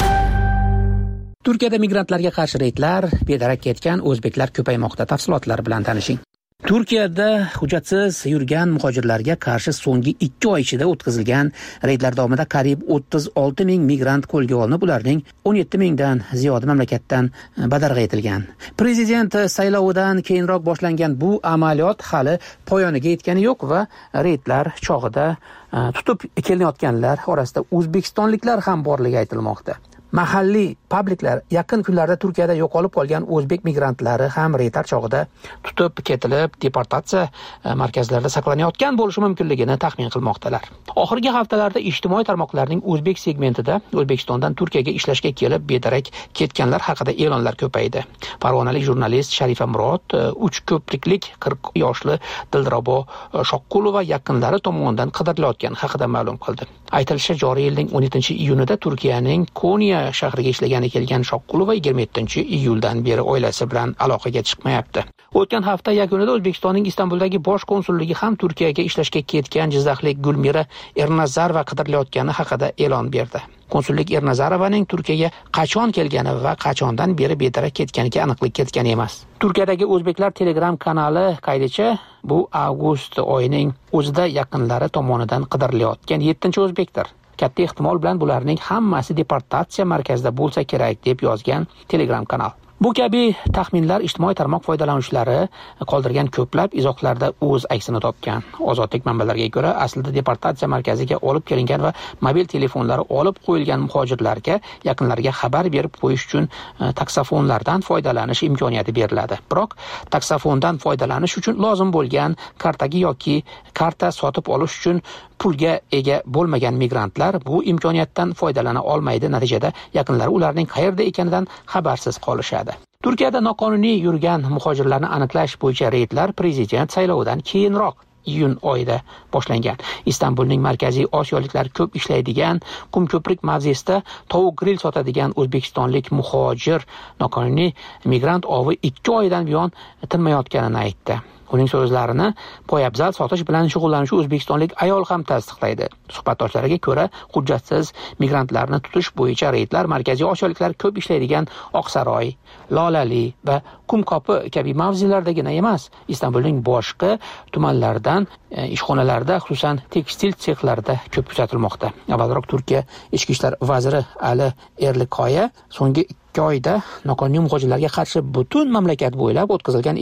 Turkiyada migrantlarga qarshi reydlar, bedarak ketgan o'zbeklar ko'paymoqda. Tafsilotlar bilan tanishing. Turkiyada hujjatsiz yurgan muhojirlarga qarshi so'nggi 2 oy ichida o'tkazilgan reydlar davomida qariyb 36 ming migrant qo'lga olinib, ularning 17 mingdan ziyodi mamlakatdan badarg'a etilgan. Prezident saylovidan keyinroq boshlangan bu amaliyot hali poyoniga yetgani yo'q va reydlar chog'ida tutib kelinayotganlar orasida o'zbekistonliklar ham borligi aytilmoqda. Mahalliy publiklar yaqin kunlarda Turkiyada yo'qolib qolgan o'zbek migrantlari ham reydlar chog'ida tutib ketilib, deportatsiya markazlarida saqlanayotgan bo'lishi mumkinligini taxmin qilmoqdalar. Oxirgi haftalarda ijtimoiy tarmoqlarning o'zbek segmentida O'zbekistondan Turkiyaga ishlashga kelib bedarak ketganlar haqida e'lonlar ko'paydi. Farg'onalik jurnalist Sharifa Murod 3 ko'priklik 40 yoshli Dilrabo Shoqqulova yaqinlari tomonidan qidirilayotgani haqida ma'lum qildi. Aytilishicha, joriy yilning 17-iyunida Turkiyaning Konya shahriga ishlagani kelgan Shoqqulova 27-iyuldan beri oilasi bilan aloqaga chiqmayapti. O'tgan hafta yakunida O'zbekistonning Istanbuldagi bosh konsulligi ham Turkiyaga ishlashga ketgan jizzaxlik Gulmira Ernazarova qidirilayotgani haqida e'lon berdi. Konsullik Ernazarovaning Turkiyaga qachon kelgani va qachondan beri bedarak ketganiga aniqlik kiritgan emas. Turkiyadagi o'zbeklar Telegram kanali qaydicha, bu avgust oyining o'zida yaqinlari tomonidan qidirilayotgan 7-o'zbekdir. Katta ehtimol bilan bularning hammasi deportatsiya markazida bo'lsa kerak deb yozgan Telegram kanal. Bu kabi taxminlar ijtimoiy tarmoq foydalanuvchilari qoldirgan ko'plab izohlarda o'z aksini topgan. Ozodlik manbalariga ko'ra, aslida deportatsiya markaziga olib kelingan va mobil telefonlari olib qo'yilgan muhojirlarga yaqinlariga xabar berib qo'yish uchun taksofonlardan foydalanish imkoniyati beriladi. Biroq taksofondan foydalanish uchun lozim bo'lgan kartaga yoki karta sotib olish uchun pulga ega bo'lmagan migrantlar bu imkoniyatdan foydalana olmaydi. Natijada yaqinlari ularning qayerda ekanidan xabarsiz qolishadi. Turkiyada noqonuniy yurgan muhojirlarni aniqlash bo'yicha reydlar prezident saylovidan keyinroq iyun oyida boshlangan. Istanbulning markaziy osiyoliklar ko'p ishlaydigan Qumko'prik mavzesida tovuq grill sotadigan o'zbekistonlik muhojir noqonuniy migrant ovi 2 oydan buyon tinmayotganini aytdi. Uning so'zlarini poyabzal sotish bilan shug'ullanuvchi o'zbekistonlik ayol ham tasdiqlaydi. Suhbatdoshlariga ko'ra, hujjatsiz migrantlarni tutish bo'yicha reydlar markaziy osiyoliklar ko'p ishlaydigan Oqsaroy, Lolali va Qumko'pi kabi mavzelardagina emas, Istanbulning boshqa tumanlaridan ishxonalarda, xususan tekstil sexlarida ko'p kuzatilmoqda. Avvalroq Turkiya ichki ishlar vaziri Ali Erlikoya so'nggi 2 oyda noqonuniy muhojirlarga qarshi butun mamlakat bo'ylab o'tkazilgan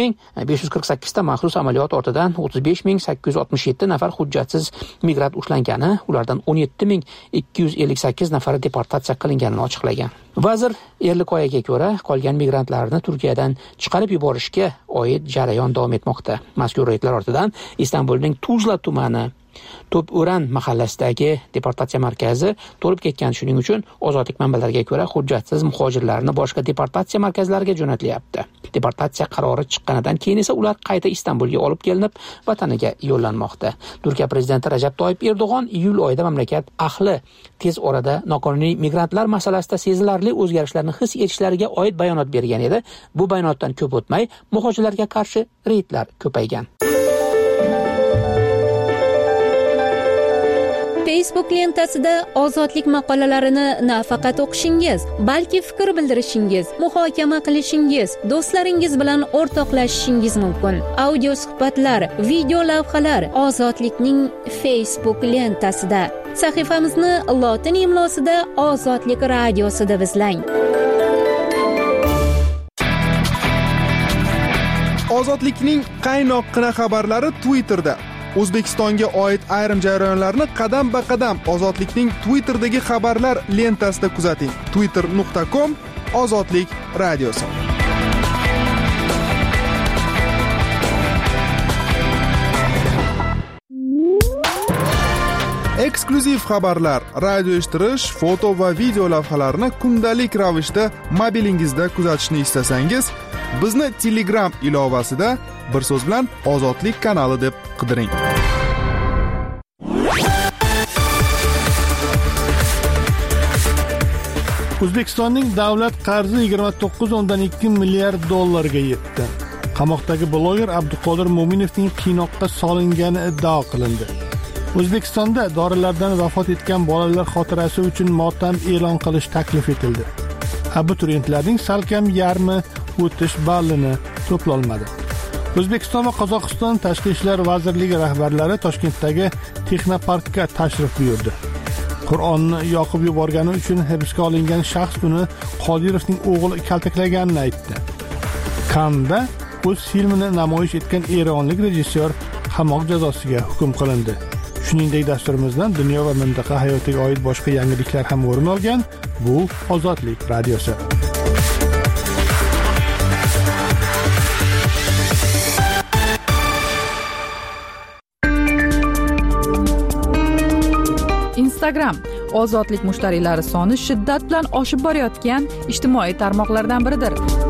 2548 ta maxsus amaliyot ortidan 35867 nafar hujjatsiz migrant ushlangani, ulardan 17258 nafari deportatsiya qilinganini ochiqlagan. Vazir Erlikoyaga ko'ra, qolgan migrantlarni Turkiyadan chiqarib yuborishga oid jarayon davom etmoqda. Mazkur reydlar ortidan Istanbulning Tuzla tumani To'p'o'ran mahallasidagi deportatsiya markazi to'lib ketgan. Shuning uchun ozodlik manbalariga ko'ra, hujjatsiz muhojirlarni boshqa deportatsiya markazlariga jo'natilyapti. Deportatsiya qarori chiqqanidan keyin esa ular qayta Istanbulga olib kelinib, vataniga yo'llanmoqda. Turkiya prezidenti Rajab Toyyib Erdo'g'on iyul oyida mamlakat ahli tez orada noqonuniy migrantlar masalasida sezilarli o'zgarishlarni his etishlariga oid bayonot bergan edi. Bu bayonotdan ko'p o'tmay muhojirlarga qarshi reydlar ko'paygan. Facebook lentasida ozodlik maqolalarini nafaqat o'qishingiz, balki fikr bildirishingiz, muhokama qilishingiz, do'stlaringiz bilan o'rtoqlashishingiz mumkin. Audio suhbatlar, video lavhalar Ozodlikning Facebook lentasida. Sahifamizni lotin imlosida Ozodlik radiosi deb izlang. Ozodlikning qaynoqqina xabarlari Twitterda. O'zbekistonga oid ayrim jarayonlarni qadam-ba-qadam Ozodlikning Twitterdagi xabarlar lentasida kuzating. twitter.com/ozodlik radiosi. eksklyuziv xabarlar, radio eshittirish, foto va video lavhalarni kundalik ravishda mobilingizda kuzatishni istasangiz, bizni Telegram ilovasida bir so'z bilan Ozodlik kanali deb qidiring. O'zbekistonning davlat qarzi 29.2 milliard dollarga yetdi. Qamoqdagi bloger Abduqodir Mo'minovning qiynoqqa solingani iddao qilindi. O'zbekistonda dorilardan vafot etgan bolalar xotirasi uchun motam e'lon qilish taklif etildi. Abituriyentlarning salkam yarmi o'tish ballini to'plolmadi. O'zbekiston va Qozog'iston Tashqi ishlar vazirligi rahbarlari Toshkentdagi texnoparkka tashrif buyurdi. Qur'onni yoqib yuborgani uchun hibsga olingan shaxs uni Qodirovning o'g'li kaltaklaganini aytdi. Kanda o'z filmini namoyish etgan eronlik rejissyor qamoq jazosiga hukm qilindi. Shuningdek, dasturimizdan dunyo va mintaqa hayotiga oid boshqa yangiliklar ham o'rin olgan. Bu Ozodlik radiosi. Instagram ozodlik mushtariylari soni shiddat bilan oshib borayotgan ijtimoiy tarmoqlardan biridir.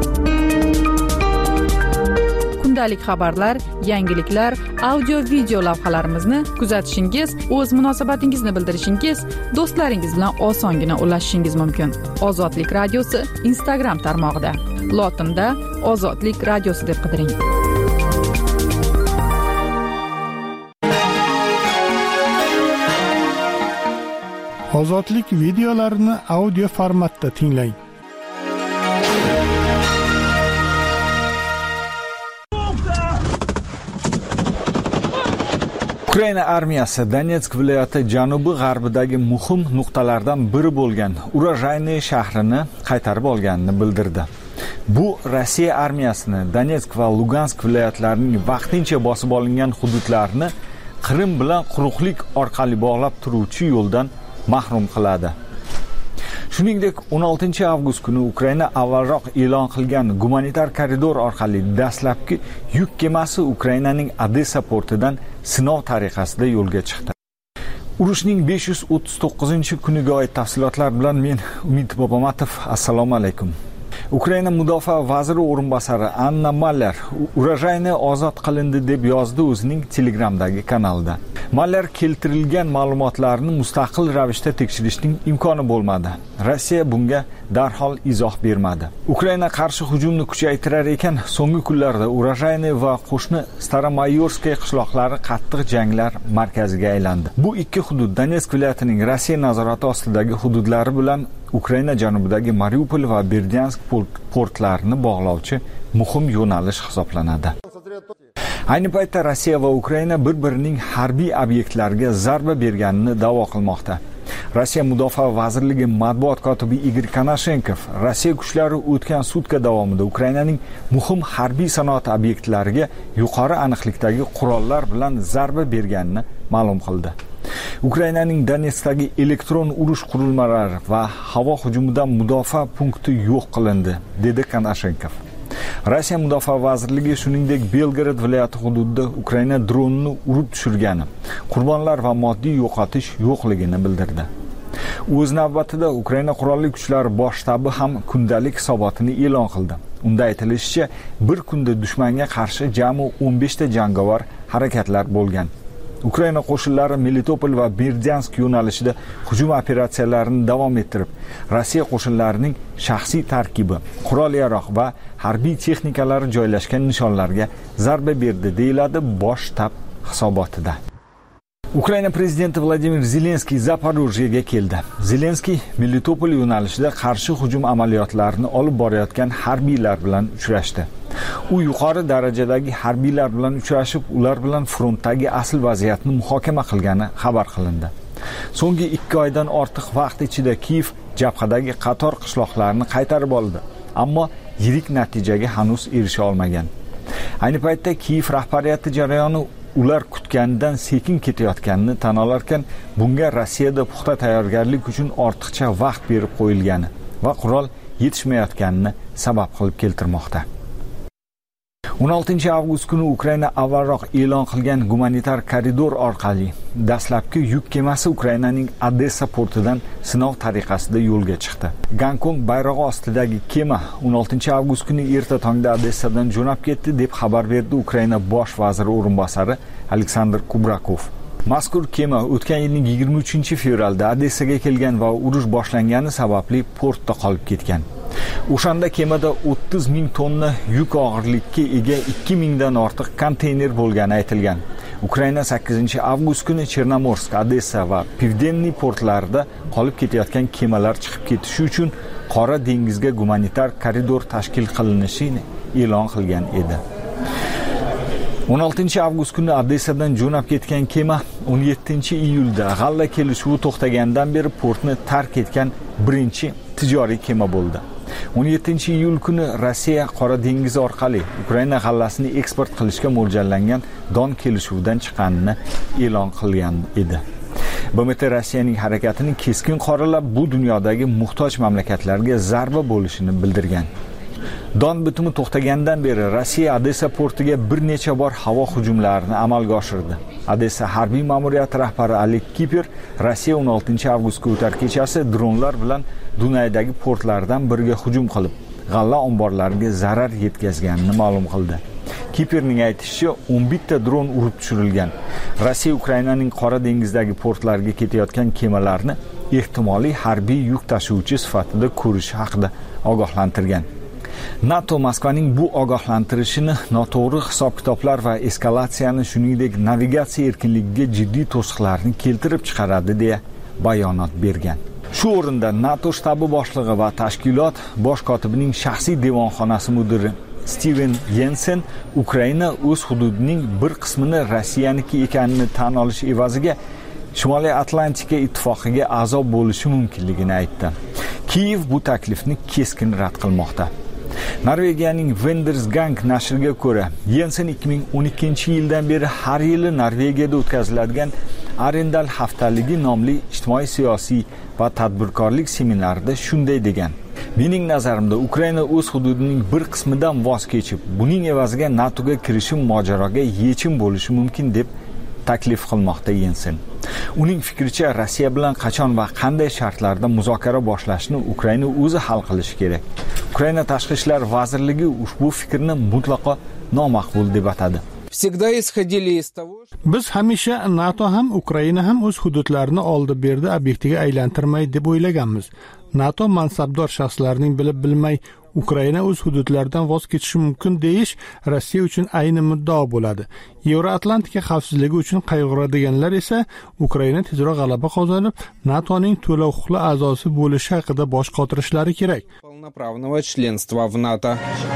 Kundalik xabarlar, yangiliklar, audio video lavhalarimizni kuzatishingiz, o'z munosabatingizni bildirishingiz, do'stlaringiz bilan osongina ulashishingiz mumkin. Ozodlik radiosi Instagram tarmog'ida. Lotinda Ozodlik radiosi deb qidiring. Ozodlik videolarini audio formatda tinglang. Ukraina armiyasi Donetsk viloyati janubi-g'arbidagi muhim nuqtalardan biri bo'lgan Urajayniy shahrini qaytarib olganini bildirdi. Bu Rossiya armiyasini Donetsk va Lugansk viloyatlarining vaqtincha bosib olingan hududlarini Qrim bilan quruqlik orqali bog'lab turuvchi yo'ldan mahrum qiladi. Shuningdek, 16-avgust kuni Ukraina avvalroq e'lon qilgan gumanitar koridor orqali dastlabki yuk kemasi Ukrainaning Odessa portidan sinov tariqasida yo'lga chiqdi. Urushning 539-kuniga oid tafsilotlar bilan men Umid Bobomatov. Assalomu alaykum. Ukraina mudofaa vaziri o'rinbosari Anna Maller Urajayni ozod qilindi deb yozdi o'zining Telegramdagi kanalida. Maller keltirilgan ma'lumotlarni mustaqil ravishda tekshirishning imkoni bo'lmadi. Rossiya bunga darhol izoh bermadi. Ukraina qarshi hujumni kuchaytirar ekan, so'nggi kunlarda Urajayni va qo'shni Staromayorskiy qishloqlari qattiq janglar markaziga aylandi. Bu ikki hudud Donetsk viloyatining Rossiya nazorati ostidagi hududlari bilan Ukraina janubidagi Mariupol va Berdyansk portlarini bog'lovchi muhim yo'nalish hisoblanadi. Ayni paytda Rossiya va Ukraina bir-birining harbiy obyektlariga zarba berganini da'vo qilmoqda. Rossiya Mudofaa vazirligi matbuot kotibi Igor Konashenkov Rossiya kuchlari o'tgan sutka davomida Ukrainaning muhim harbiy sanoat obyektlariga yuqori aniqlikdagi qurollar bilan zarba berganini ma'lum qildi. Ukrainaning Donetskdagi elektron urush qurilmalari va havo hujumidan mudofaa punkti yo'q qilindi, dedi Konashenkov. Rossiya Mudofaa vazirligi shuningdek Belgorod viloyati hududida Ukraina dronini urib tushirgani, qurbonlar va moddiy yo'qotish yo'qligini bildirdi. O'z navbatida Ukraina qurolli kuchlari bosh shtabi ham kundalik hisobotini e'lon qildi. Unda aytilishicha, bir kunda dushmanga qarshi jami 15 ta jangovar harakatlar bo'lgan. Ukraina qo'shinlari Melitopol va Berdyansk yo'nalishida hujum operatsiyalarini davom ettirib, Rossiya qo'shinlarining shaxsiy tarkibi, qurol-yarog' va harbiy texnikalari joylashgan nishonlarga zarba berdi, deyiladi bosh shtab hisobotida. Ukraina prezidenti Vladimir Zelenskiy Zaporojyega keldi. Zelenskiy Melitopol yo'nalishida qarshi hujum amaliyotlarini olib borayotgan harbiylar bilan uchrashdi. U yuqori darajadagi harbiylar bilan uchrashib, ular bilan frontdagi asl vaziyatni muhokama qilgani xabar qilindi. So'nggi 2 oydan ortiq vaqt ichida Kiyev jabhadagi qator qishloqlarni qaytarib oldi, ammo yirik natijaga hanuz erisha olmagan. Ayni paytda Kiyev rahbariyati jarayoni ular kutganidan sekin ketayotganini tan olarkan, bunga Rossiyada puxta tayyorgarlik uchun ortiqcha vaqt berib qo'yilgani va qurol yetishmayotganini sabab qilib keltirmoqda. 16-avgust kuni Ukraina avvalroq e'lon qilgan gumanitar koridor orqali dastlabki yuk kemasi Ukrainaning Odessa portidan sinov tariqasida yo'lga chiqdi. Gonkong bayrog'i ostidagi kema 16-avgust kuni erta tongda Odessadan jo'nab ketdi deb xabar berdi Ukraina bosh vaziri o'rinbosari Aleksandr Kubrakov. Mazkur kema o'tgan yilning 23-fevralda Odessaga kelgan va urush boshlangani sababli portda qolib ketgan. O'shanda kemada 30 ming tonna yuk og'irlikka ega 2000 dan ortiq konteyner bo'lgani aytilgan. Ukraina 8-avgust kuni Chernomorsk, Odessa va Pivdenniy portlarida qolib ketayotgan kemalar chiqib ketishi uchun Qora dengizga gumanitar koridor tashkil qilinishini e'lon qilgan edi. 16-avgust kuni Odessadan jo'nab ketgan kema 17-iyulda g'alla kelishuvi to'xtagandan beri portni tark etgan birinchi tijoriy kema bo'ldi. 17-iyul kuni Rossiya Qora dengizi orqali Ukraina g'allasini eksport qilishga mo'ljallangan Don kelishuvidan chiqqanini e'lon qilgan edi. BMT Rossiyaning harakatini keskin qoralab, bu dunyodagi muhtoj mamlakatlarga zarba bo'lishini bildirgan. Don bitimi to'xtagandan beri Rossiya Odessa portiga bir necha bor havo hujumlarini amalga oshirdi. Odessa harbiy ma'muriyati rahbari Oleg Kiper Rossiya 16-avgustga o'tar kechasi dronlar bilan Dunaydagi portlardan biriga hujum qilib, g'alla omborlariga zarar yetkazganini ma'lum qildi. Kiperning aytishicha, 11 ta dron urib tushirilgan. Rossiya Ukrainaning Qora dengizdagi portlarga ketayotgan kemalarni ehtimoliy harbiy yuk tashuvchi sifatida ko'rishi haqida ogohlantirgan. NATO Moskvaning bu ogohlantirishini noto'g'ri hisob-kitoblar va eskalatsiyani, shuningdek navigatsiya erkinligiga jiddiy to'siqlarni keltirib chiqaradi deya bayonot bergan. Shu o'rinda NATO shtabi boshlig'i va tashkilot bosh kotibining shaxsiy devonxonasi mudiri Steven Jensen Ukraina o'z hududining bir qismini Rossiyaniki ekanini tan olish evaziga Shimoliy Atlantika ittifoqiga a'zo bo'lishi mumkinligini aytdi. Kiyev bu taklifni keskin rad qilmoqda. Norvegiyaning Vendersgang nashriga ko'ra, Jensen 2012-yildan beri har yili Norvegiyada o'tkaziladigan Arendal haftaligi nomli ijtimoiy, siyosiy va tadbirkorlik seminarida shunday degan: "Mening nazarimda Ukraina o'z hududining bir qismidan voz kechib, buning evaziga NATOga kirishim mojaroga yechim bo'lishi mumkin" deb taklif qilmoqda Jensen. Uning fikricha, Rossiya bilan qachon va qanday shartlarda muzokara boshlashni Ukraina o'zi hal qilishi kerak. Ukraina tashqi ishlar vazirligi ushbu fikrni mutlaqo nomaqbul deb atadi. Biz hamisha NATO ham Ukraina ham o'z hududlarini oldi-berdi obyektiga aylantirmaydi deb o'ylaganmiz. NATO mansabdor shaxslarning bilib bilmay Ukraina o'z hududlaridan voz kechishi mumkin deyish Rossiya uchun ayni muddao bo'ladi. Yevroatlantika xavfsizligi uchun qayg'uradiganlar esa Ukraina tezroq g'alaba qozonib, NATOning to'la huquqli a'zosi bo'lishi haqida bosh qotirishlari kerak. Полноправного членства в НАТО.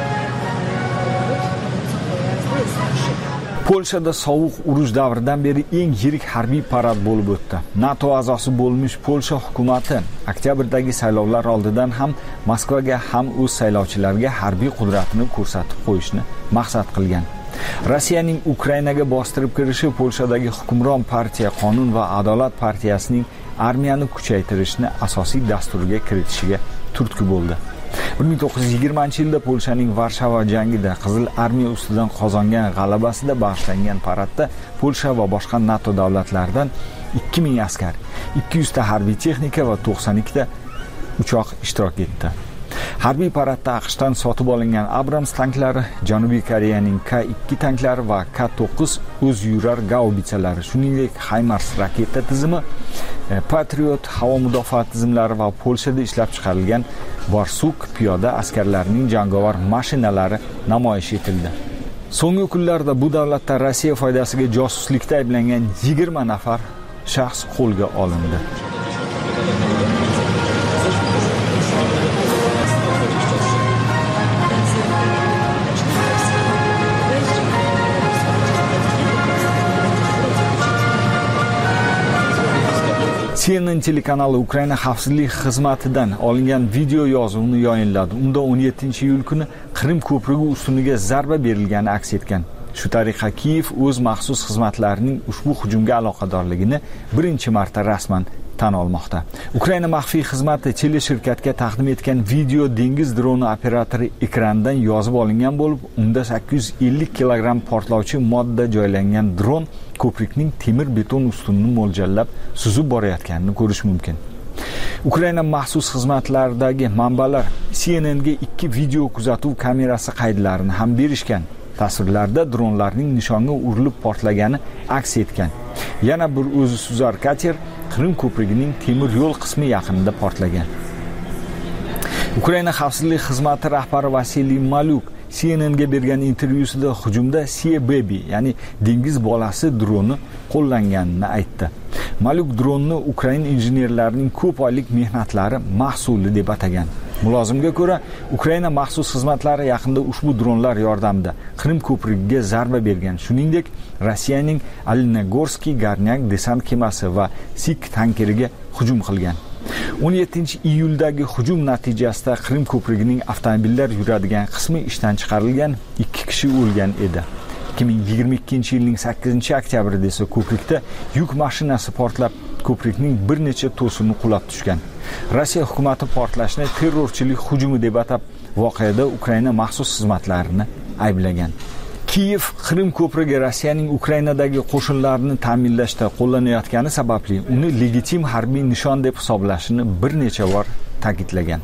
Polshada sovuq urush davridan beri eng yirik harbiy parad bo'lib o'tdi. NATO a'zosi bo'lmish Polsha hukumati oktyabrdagi saylovlar oldidan ham Moskvaga ham o'z saylovchilariga harbiy qudratini ko'rsatib qo'yishni maqsad qilgan. Rossiyaning Ukrainaga bostirib kirishi Polshadagi hukmron partiya Qonun va adolat partiyasining armiyani kuchaytirishni asosiy dasturiga kiritishiga turtki bo'ldi. 1920-yilda Polshaning Varshava jangida Qizil armiya ustidan qozongan g'alabasida bag'ishlangan paradda Polsha va boshqa NATO davlatlaridan 2000 askar, 200 ta harbiy texnika va 92 ta uchoq ishtirok etdi. Harbiy paradda AQShdan sotib olingan Abrams tanklari, Janubiy Koreyaning K2 tanklari va K9 o'z yurar gaubitsalari, shuningdek HIMARS raketa tizimi, Patriot havo mudofaa tizimlari va Polshada ishlab chiqarilgan Borsuk piyoda askarlarining jangovar mashinalari namoyish etildi. So'nggi kunlarda bu davlatda Rossiya foydasiga josuslikda ayblangan 20 nafar shaxs qo'lga olindi. CNN telekanali Ukraina xavfsizlik xizmatidan olingan video yozuvni yayinladi. Unda 17-iyul kuni Qrim ko'prigi ustuniga zarba berilgani aks etgan. Shu tariqa Kiyev o'z maxsus xizmatlarining ushbu hujumga aloqadorligini birinchi marta rasman tan olmoqda. Ukraina maxfiy xizmati teleshirkatga taqdim etgan video dengiz droni operatori ekranidan yozib olingan bo'lib, unda 850 kilogramm portlovchi modda joylangan dron ko'prikning temir beton ustunini mo'ljallab suzib borayotganini ko'rish mumkin. Ukraina maxsus xizmatlaridagi manbalar CNNga 2 video kuzatuv kamerasi qaydlarini ham berishgan. Tasvirlarda dronlarning nishonga urilib portlagani aks etgan. Yana bir o'zi suzar kater Qrim ko'prigining temir yo'l qismi yaqinida portlagan. Ukraina xavfsizlik xizmati rahbari Vasiliy Malyuk CNNga bergan intervyusida hujumda Sea Baby, ya'ni dengiz bolasi droni qo'llanganini aytdi. Malyuk dronni Ukraina injenerlarining ko'p oylik mehnatlari mahsuli deb atagan. Mulozimga ko'ra, Ukraina maxsus xizmatlari yaqinda ushbu dronlar yordamida Qrim ko'prigiga zarba bergan. Shuningdek, Rossiyaning Alinogorskiy Garnyak desant kemasi va Sik tankeriga hujum qilgan. 17-iyuldagi hujum natijasida Qrim ko'prigining avtomobillar yuradigan qismi ishdan chiqarilgan, 2 kishi o'lgan edi. 2022-yilning 8-oktyabrida esa ko'prikda yuk mashinasi portlab, ko'prikning bir necha to'sini qulab tushgan. Rossiya hukumati portlashni terrorchilik hujumi deb atab, voqeada Ukraina maxsus xizmatlarini ayblagan. Kiyev Qrim ko'prigi Rossiyaning Ukrainadagi qo'shinlarini ta'minlashda qo'llanayotgani sababli uni legitim harbiy nishon deb hisoblashini bir necha bor ta'kidlagan.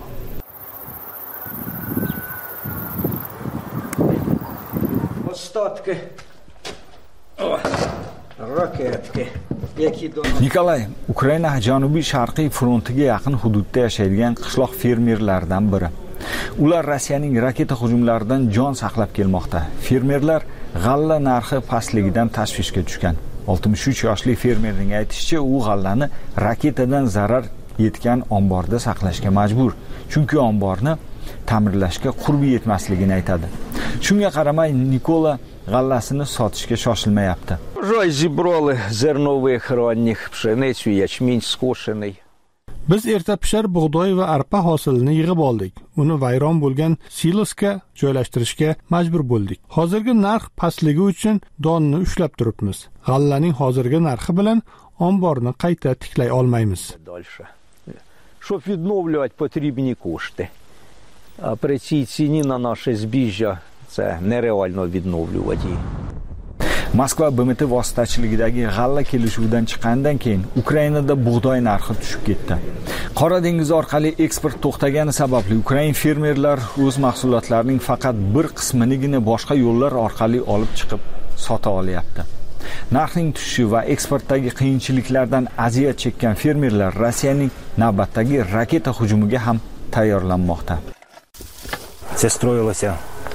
Nikolay Ukraina janubiy sharqiy frontiga yaqin hududda yashaydigan qishloq fermerlardan biri. Ular Rossiyaning raketa hujumlaridan jon saqlab kelmoqda. Fermerlar g'alla narxi pastligidan tashvishga tushgan. 63 yoshli fermerning aytishicha, u g'allani raketadan zarar yetgan omborda saqlashga majbur. Chunki omborni ta'mirlashga qurbi yetmasligini aytadi. Shunga qaramay Nikola g'allasini sotishga shoshilmayapti. Зібрали зернових ранніх пшеницю, ячмінь скошений. Biz erta pishar bug'doy va arpa hosilini yig'ib oldik. Uni vayron bo'lgan silosga joylashtirishga majbur bo'ldik. Hozirgi narx pastligi uchun donni ushlab turibmiz. G'allaning hozirgi narxi bilan omborni qayta tiklay olmaymiz. Щоб відновлювати, потрібні кошти. А при цій ціні на наше збіжжя це нереально відновлювати її. Moskva BMT vositachiligidagi g'alla kelishuvidan chiqqandan keyin Ukrainada bug'doy narxi tushib ketdi. Qora dengiz orqali eksport to'xtagani sababli Ukrain fermerlar o'z mahsulotlarining faqat bir qisminigina boshqa yo'llar orqali olib chiqib sota olyapti. Narxning tushishi va eksportdagi qiyinchiliklardan aziyat chekkan fermerlar Rossiyaning navbatdagi raketa hujumiga ham tayyorlanmoqda. Це строїлося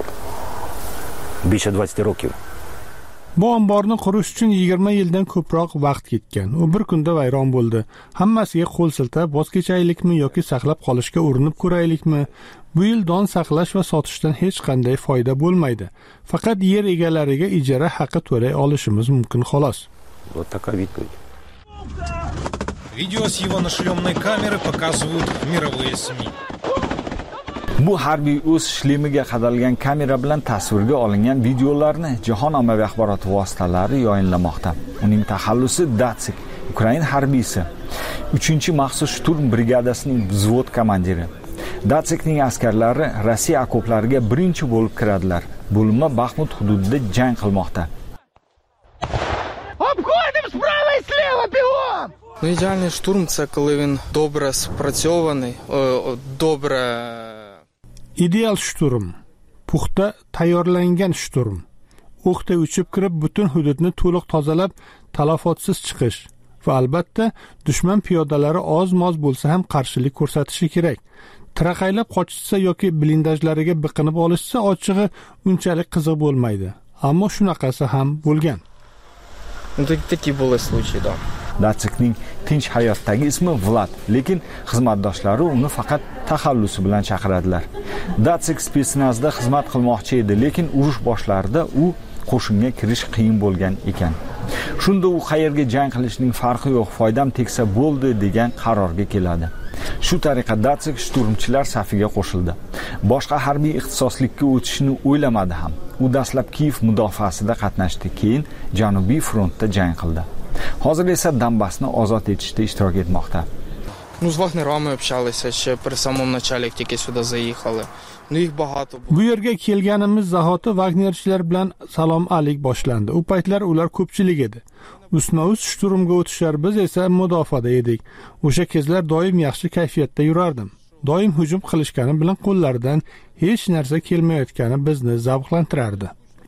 більше 20 років. Bu omborni qurish uchun 20 yildan ko'proq vaqt ketgan. U bir kunda vayron bo'ldi. Hammasiga qo'l siltab, voz kechaylikmi yoki saqlab qolishga urinib ko'raylikmi? Bu yil don saqlash va sotishdan hech qanday foyda bo'lmaydi. Faqat yer egalariga ijara haqi to'lay olishimiz mumkin xolos. Вот такая відповідь. Видео с его нашлемной камеры показывают мировые СМИ. Bu harbiy o'z shlemiga qadalgan kamera bilan tasvirga olingan videolarni jahon ommaviy axborot vositalari yayinlamoqda. Uning taxallusi Datsik, Ukraina harbiysi, 3-maxsus shturm brigadasining vzvod komandiri. Datsikning askarlari Rossiya okoplariga birinchi bo'lib kiradilar. Bo'linma Baxmut hududida jang qilmoqda. Обходимо справа і слева, бігом! Ідеальний штурм – це коли він добре спрацьований, добре... Ideal shturm, puxta tayyorlangan shturm. O'qday uchib kirib, butun hududni to'liq tozalab, talofotsiz chiqish va albatta dushman piyodalari oz-moz bo'lsa ham qarshilik ko'rsatishi kerak. Tiraqaylab qochishsa yoki blindajlariga biqinib olishsa, ochig'i unchalik qiziq bo'lmaydi. Ammo shunaqasi ham bo'lgan. Такие были случаи, да. Datsikning tinch hayotdagi ismi Vlad, lekin xizmatdoshlari uni faqat taxallusi bilan chaqiradilar. Datsik spetsnazda xizmat qilmoqchi edi, lekin urush boshlarida u qo'shinga kirish qiyin bo'lgan ekan. Shunda u qayerga jang qilishning farqi yo'q, foydam tegsa bo'ldi degan qarorga keladi. Shu tariqa Datsik shturmchilar safiga qo'shildi. Boshqa harbiy ixtisoslikka o'tishni o'ylamadi ham. U dastlab Kiyev mudofaasida qatnashdi, keyin Janubiy frontda jang qildi. Hozir esa Donbassni ozod etishda ishtirok etmoqda. Ну, з вагнерами общалися ще при самому началі, як тільки сюди заїхали. Ну, їх багато було. Bu yerga kelganimiz zahoti Wagnerchilar bilan salom alik boshlandi. U paytlar ular ko'pchilik edi. Ustma-ust shturmga o'tishar, biz esa mudofaada edik. O'sha kezlar doim yaxshi kayfiyatda yurardim. Doim hujum qilishgani bilan qo'llaridan hech narsa kelmayotgani bizni zavqlantirardi.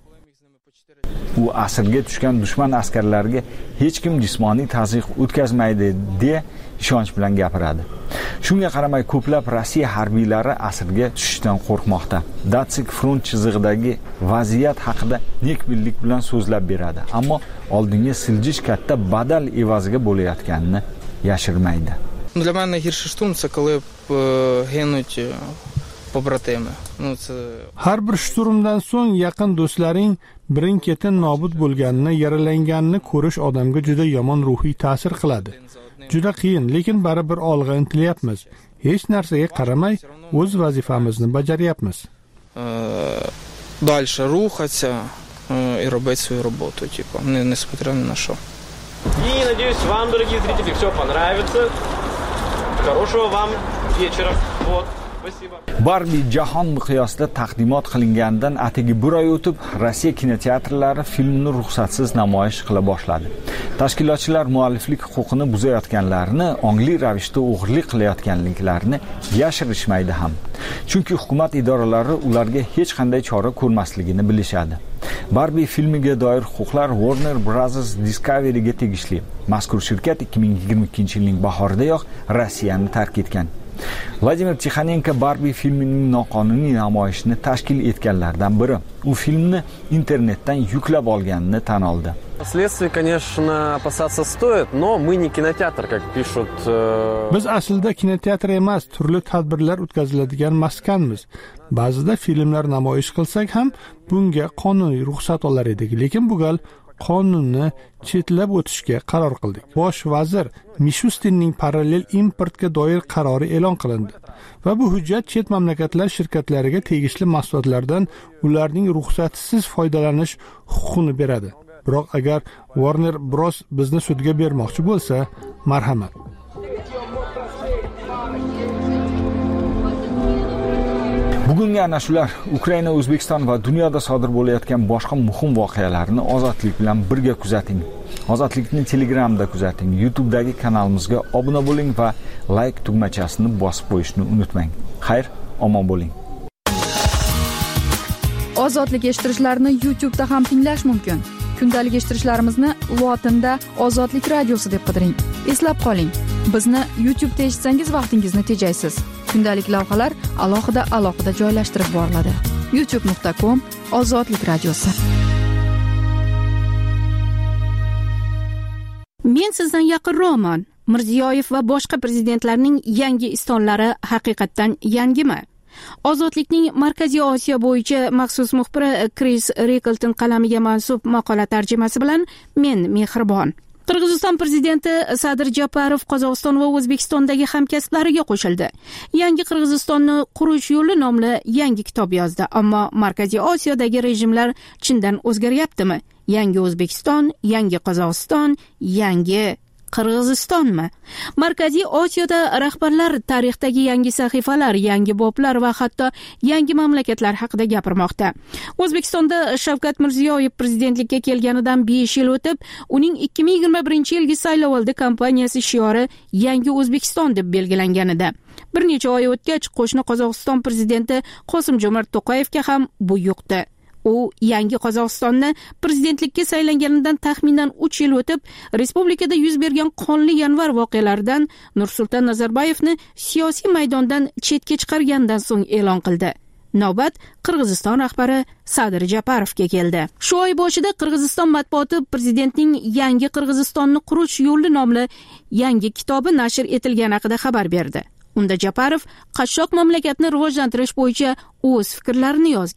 U asirga tushgan dushman askarlariga hech kim jismoniy tazyiq o'tkazmaydi deya ishonch bilan gapiradi. Shunga qaramay ko'plab Rossiya harbiylari asirga tushishdan qo'rqmoqda. Datsik front chizig'idagi vaziyat haqida nekbinlik bilan so'zlab beradi, ammo oldinga siljish katta badal evaziga bo'layotganini yashirmaydi. Для мене найгірший штурм це коли гинуть побратими. Ну це Har bir shturmdan so'ng yaqin do'stlaring birin-ketin nobud bo'lganini, yaralanganini ko'rish odamga juda yomon ruhiy ta'sir qiladi. Juda qiyin, lekin baribir olg'a intilyapmiz. Hech narsaga qaramay o'z vazifamizni bajaryapmiz. Дальше рухатися і робити свою роботу, типу, несмотря ні на що. И надеюсь, вам, дорогие зрители, все понравится. Хорошего вам вечера. Вот. Спасибо. Barbie jahon miqyosida taqdimot qilinganidan atigi bir oy o'tib, Rossiya kinoteatrlari filmni ruxsatsiz namoyish qila boshladi. Tashkilotchilar mualliflik huquqini buzayotganlarni, ongli ravishda o'g'irlik qilayotganliklarini yashirishmaydi ham. Chunki hukumat idoralari ularga hech qanday chora ko'rmasligini bilishadi. Barbie filmiga doir huquqlar Warner Bros. Discovery'ga tegishli. Mazkur shirkat 2022-yilning bahoridayoq Rossiyani tark etgan. Vladimir Tixanenko Barbie filmining noqonuniy namoyishini tashkil etganlardan biri. U filmni internetdan yuklab olganini tan oldi. Следствие, конечно, опасаться стоит, но мы не кинотеатр, как пишут. Biz aslida kinoteatr emas, turli tadbirlar o'tkaziladigan maskanmiz. Ba'zida filmlar namoyish qilsak ham bunga qonuniy ruxsat olar edik, lekin bu gal qonunni chetlab o'tishga qaror qildik. Bosh vazir Mishustinning parallel importga doir qarori e'lon qilindi va bu hujjat chet mamlakatlar shirkatlariga tegishli mahsulotlardan ularning ruxsatsiz foydalanish huquqini beradi. Biroq agar Warner Bros bizni sudga bermoqchi bo'lsa, marhamat. Bugungi ana shular Ukraina, O'zbekiston va dunyoda sodir bo'layotgan boshqa muhim voqealarni Ozodlik bilan birga kuzating. Ozodlikni Telegramda kuzating, YouTube'dagi kanalimizga obuna bo'ling va like tugmachasini bosib qo'yishni unutmang. Xayr, omon bo'ling. Ozodlik eshittirishlarni YouTube'da ham tinglash mumkin. Kundalik eshittirishlarimizni lotinda Ozodlik radiosi deb qidiring. Eslab qoling, bizni YouTube'da eshitsangiz vaqtingizni tejaysiz. Kundalik lavhalar alohida joylashtirib boriladi. youtube.com/Ozodlik radiosi. Men sizdan yaqinroqman. Mirziyoyev va boshqa prezidentlarning yangi istonlari haqiqatdan yangimi? Ozodlikning Markaziy Osiyo bo'yicha maxsus muxbiri Chris Rickleton qalamiga mansub maqola tarjimasi bilan men Mehribon. Qirg'iziston prezidenti Sadir Japarov Qozog'iston va O'zbekistondagi hamkasblariga qo'shildi. Yangi Qirg'izistonni qurish yo'li nomli yangi kitob yozdi, ammo Markaziy Osiyodagi rejimlar chindan o'zgaryaptimi? Yangi O'zbekiston, yangi Qozog'iston, yangi Qirg'izistonmi? Markaziy Osiyoda rahbarlar tarixdagi yangi sahifalar, yangi boblar va hatto yangi mamlakatlar haqida gapirmoqda. O'zbekistonda Shavkat Mirziyoyev prezidentlikka kelganidan 5 yil o'tib, uning 2021-yilgi saylovoldi kampaniyasi shiori Yangi O'zbekiston deb belgilangan edi. Bir necha oy o'tgach, qo'shni Qozog'iston prezidenti Qosim-Jo'mart To'qayevga ham bu yo'qdi. U yangi Qozog'istonni prezidentlikka saylanganidan taxminan 3 yil o'tib, respublikada yuz bergan qonli yanvar voqealaridan Nursulton Nazarboyevni siyosiy maydondan chetga chiqargandan so'ng e'lon qildi. Navbat Qirg'iziston rahbari Sadir Japarovga keldi. Shu oy boshida Qirg'iziston matbuoti prezidentning Yangi Qirg'izistonni qurish yo'li nomli yangi kitobi nashr etilgani haqida xabar berdi. Unda Japarov qashshoq mamlakatni rivojlantirish bo'yicha o'z fikrlarini yozgan.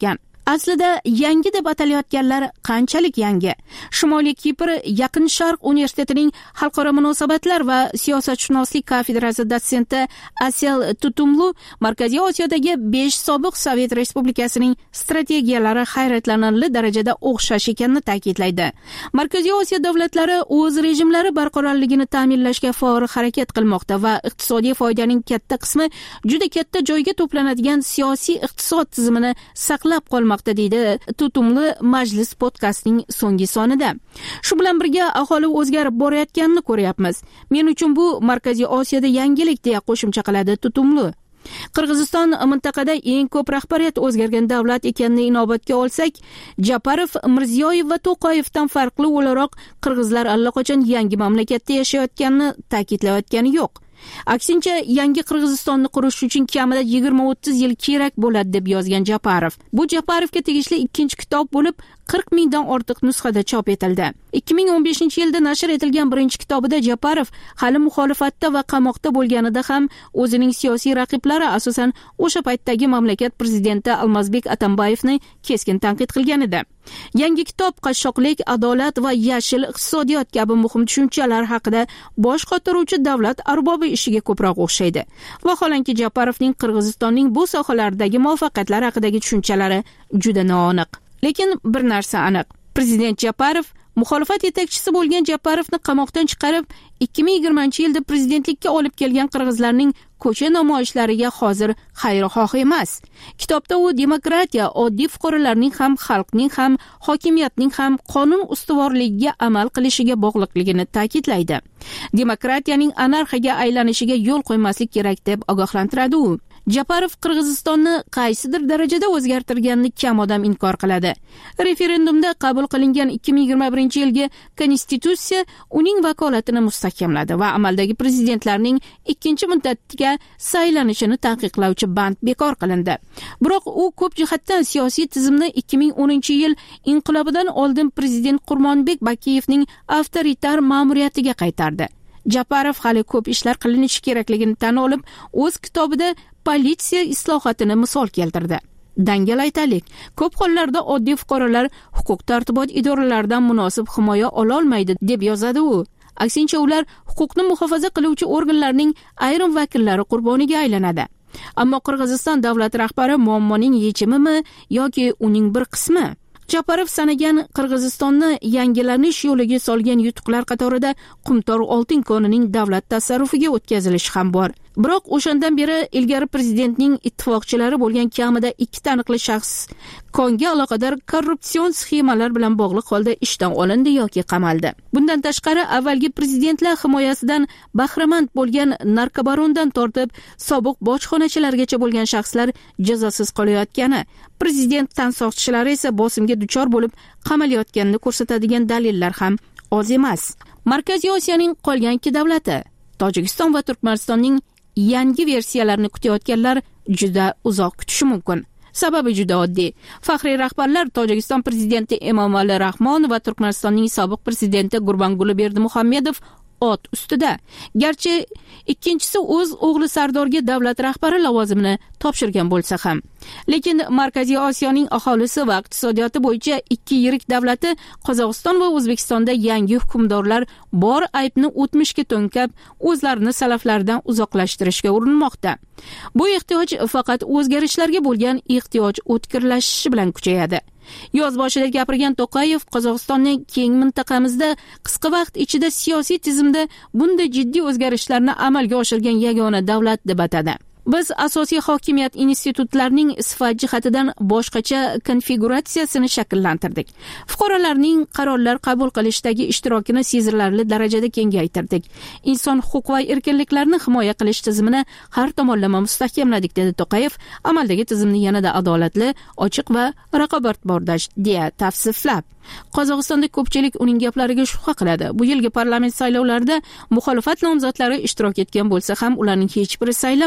Aslida yangi deb atalayotganlar qanchalik yangi? Shimoliy Kipr Yaqin Sharq universitetining xalqaro munosabatlar va siyosatshunoslik kafedrasi dotsenti Asel Tutumlu Markaziy Osiyodagi 5 sobiq Sovet respublikasining strategiyalari hayratlanarli darajada o'xshash ekanini ta'kidlaydi. Markaziy Osiyo davlatlari o'z rejimlari barqarorligini ta'minlashga faol harakat qilmoqda va iqtisodiy foydaning katta qismi juda katta joyga to'planadigan siyosiy iqtisod tizimini saqlab qolmoqda, deydi Tutumli majlis podkastining so'nggi sonida. Shu bilan birga aholi o'zgarib borayotganini ko'ryapmiz. Men uchun bu Markaziy Osiyoda yangilik, deya qo'shimcha qiladi Tutumli. Qirg'iziston mintaqada eng ko'p rahbariyat o'zgargan davlat ekanini inobatga olsak, Japarov, Mirziyoyev va To'qayevdan farqli o'laroq qirg'izlar allaqachon yangi mamlakatda yashayotganini ta'kidlayotgani yo'q. Aksincha, yangi Qirg'izistonni qurish uchun kamida 20-30 yil kerak bo'ladi, deb yozgan Japarov. Bu Japarovga tegishli ikkinchi kitob bo'lib, 40 mingdan ortiq nusxada chop etildi. 2015-yilda nashr etilgan birinchi kitobida Japarov hali muxolifatda va qamoqda bo'lganida ham o'zining siyosiy raqiblari, asosan o'sha paytdagi mamlakat prezidenti Almazbek Atambayevni keskin tanqid qilgan edi. Yangi kitob qashshoqlik, adolat va yashil iqtisodiyot kabi muhim tushunchalar haqida bosh qotiruvchi davlat arbobi ishiga ko'proq o'xshaydi. Vaholanki Japarovning Qirg'izistonning bu sohalardagi muvaffaqiyatlari haqidagi tushunchalari juda noaniq. Lekin bir narsa aniq. Prezident Japarov muxolifat yetakchisi bo'lgan Japarovni qamoqdan chiqarib, 2020-yilda prezidentlikka olib kelgan qirg'izlarning ko'cha namoyishlariga hozir xayrixoh emas. Kitobda u demokratiya, oddiy fuqarolarning ham, xalqning ham, hokimiyatning ham qonun ustuvorligiga amal qilishiga bog'liqligini ta'kidlaydi. Demokratiyaning anarxiyaga aylanishiga yo'l qo'ymaslik kerak deb ogohlantiradi u. Japarov Qirg'izistonni qaysidir darajada o'zgartirganini kam odam inkor qiladi. Referendumda qabul qilingan 2021-yilgi konstitutsiya uning vakolatini mustahkamladi va amaldagi prezidentlarning ikkinchi muddatga saylanishini taqiqlovchi band bekor qilindi. Biroq u ko'p jihatdan siyosiy tizimni 2010-yil inqilobidan oldin prezident Qurmonbek Bakiyevning avtoritar ma'muriyatiga qaytardi. Japarov hali ko'p ishlar qilinishi kerakligini tan olib, o'z kitobida politsiya islohotini misol keltirdi. Dangal aytaylik, ko'p hollarda oddiy fuqarolar huquq-tartibot idoralaridan munosib himoya ola olmaydi, deb yozadi u. Aksincha, ular huquqni muhofaza qiluvchi organlarning ayrim vakillari qurboniga aylanadi. Ammo Qirg'iziston davlat rahbari muammoning yechimimi yoki uning bir qismi? Japarov sanagan Qirg'izistonni yangilanish yo'liga solgan yutuqlar qatorida Qumtor oltin konining davlat tasarrufiga o'tkazilishi ham bor. Biroq o'shandan beri ilgari prezidentning ittifoqchilari bo'lgan kamida 2 taniqli shaxs konga aloqador korrupsion sxemalar bilan bog'liq holda ishdan olindi yoki qamaldi. Bundan tashqari, avvalgi prezidentlar himoyasidan bahramand bo'lgan narkobarondan tortib sobiq bojxonachilargacha bo'lgan shaxslar jazosiz qolayotgani, prezident tansoqchilari esa bosimga duchor bo'lib qamalayotganini ko'rsatadigan dalillar ham oz emas. Markaziy Osiyoning qolgan 2 davlati, Tojikiston va Turkmanistonning yangi versiyalarini kutayotganlar juda uzoq kutishi mumkin. Sababi juda oddiy. Faxriy rahbarlar Tojikiston prezidenti Emomali Rahmon va Turkmanistonning sobiq prezidenti Gurbanguli Berdimuhammedov ot ustida. Garchi ikkinchisi o'z o'g'li Sardorga davlat rahbari lavozimini topshirgan bo'lsa ham. Lekin Markaziy Osiyoning aholisi va iqtisodiyoti bo'yicha 2 yirik davlati Qozog'iston va O'zbekistonda yangi hukmdorlar bor aybni o'tmishga to'nkab, o'zlarini salaflardan uzoqlashtirishga urinmoqda. Bu ehtiyoj faqat o'zgarishlarga bo'lgan ehtiyoj o'tkirlashishi bilan kuchayadi. Yoz boshida gapirgan To'qayev Qozog'istonning keng mintaqamizda qisqa vaqt ichida siyosiy tizimda bunday jiddiy o'zgarishlarni amalga oshirgan yagona davlat deb atadi. Biz asosiy hokimiyat institutlarining sifat jihatidan boshqacha konfiguratsiyasini shakllantirdik. Fuqarolarning qarorlar qabul qilishdagi ishtirokini sezilarli darajada kengaytirdik. Inson huquq va erkinliklarini himoya qilish tizimini har tomonlama mustahkamladik, dedi To'qayev, amaldagi tizimni yanada adolatli, ochiq va raqobatbardosh deya tavsiflab. Qozog'istonda ko'pchilik uning gaplariga shubha qiladi. Bu yilgi parlament saylovlarida muxolifat nomzodlari ishtirok etgan bo'lsa ham ularning hech biri saylanmadi.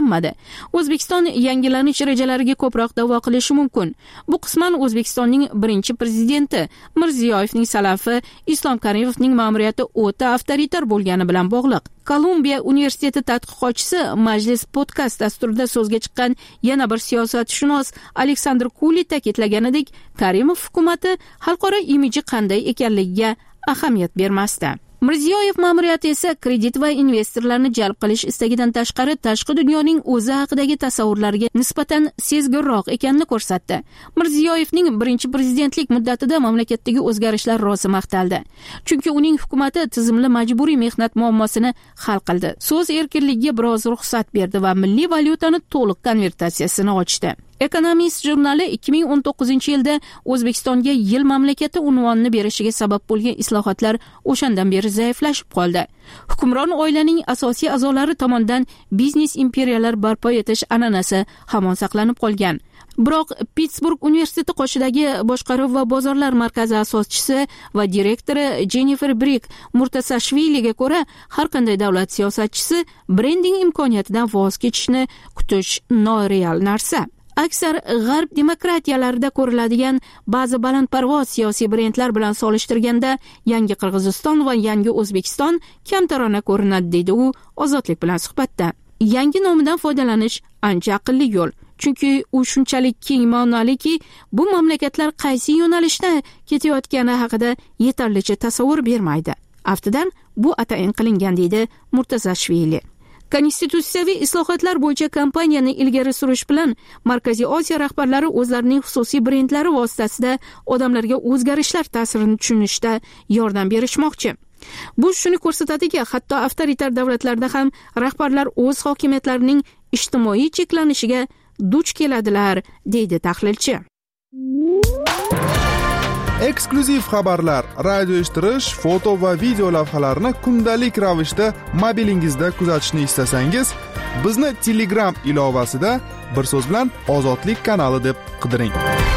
O'zbekiston yangilanish rejalariga ko'proq da'vo qilishi mumkin. Bu qisman O'zbekistonning birinchi prezidenti Mirziyoyevning salafi Islom Karimovning ma'muriyati o'ta avtoritar bo'lgani bilan bog'liq. Kolumbiya universiteti tadqiqotchisi Majlis podkast dasturida so'zga chiqqan yana bir siyosatshunos Aleksandr Kuli ta'kidlaganidek, Karimov hukumatı xalqaro imiji qanday ekanligiga ahamiyat bermasdi. Mirziyoyev ma'muriyati esa kredit va investorlarni jalb qilish istagidan tashqari tashqi dunyoning o'zi haqidagi tasavvurlarga nisbatan sezgirroq ekanini ko'rsatdi. Mirziyoyevning birinchi prezidentlik muddatida mamlakatdagi o'zgarishlar rosa maqtaldi. Chunki uning hukumati tizimli majburiy mehnat muammosini hal qildi. So'z erkinligiga biroz ruxsat berdi va milliy valyutani to'liq konvertatsiyasini ochdi. Economist jurnali 2019-yilda O'zbekistonga yil mamlakati unvonini berishiga sabab bo'lgan islohotlar o'shandan beri zaiflashib qoldi. Hukmron oilaning asosiy a'zolari tomonidan biznes imperiyalar barpo etish an'anasi hamon saqlanib qolgan. Biroq Pittsburg universiteti qoshidagi boshqaruv va bozorlar markazi asoschisi va direktori Jennifer Brick Murtasashviliga ko'ra, har qanday davlat siyosatchisi brending imkoniyatidan voz kechishni kutish noreal narsa. Aksar g'arb demokratiyalarida ko'riladigan ba'zi balandparvoz siyosiy brendlar bilan solishtirganda yangi Qirg'iziston va yangi O'zbekiston kamtarona ko'rinadi, deydi u Ozodlik bilan suhbatda. Yangi nomidan foydalanish ancha aqlli yo'l. Chunki u shunchalik keng ma'noliki, bu mamlakatlar qaysi yo'nalishda ketayotgani haqida yetarlicha tasavvur bermaydi. Aftidan bu atayin qilingan, deydi Murtasashvili. Konstitutsiyaviy islohotlar bo'yicha kampaniyani ilgari surish bilan Markaziy Osiyo rahbarlari o'zlarining xususiy brendlari vositasida odamlarga o'zgarishlar ta'sirini tushunishda yordam berishmoqchi. Bu shuni ko'rsatadiki, hatto avtoritar davlatlarda ham rahbarlar o'z hokimiyatlarining ijtimoiy cheklanishiga duch keladilar, deydi tahlilchi. Eksklyuziv xabarlar, radio eshittirish, foto va video lavhalarni kundalik ravishda mobilingizda kuzatishni istasangiz, bizni Telegram ilovasida bir so'z bilan Ozodlik kanali deb qidiring.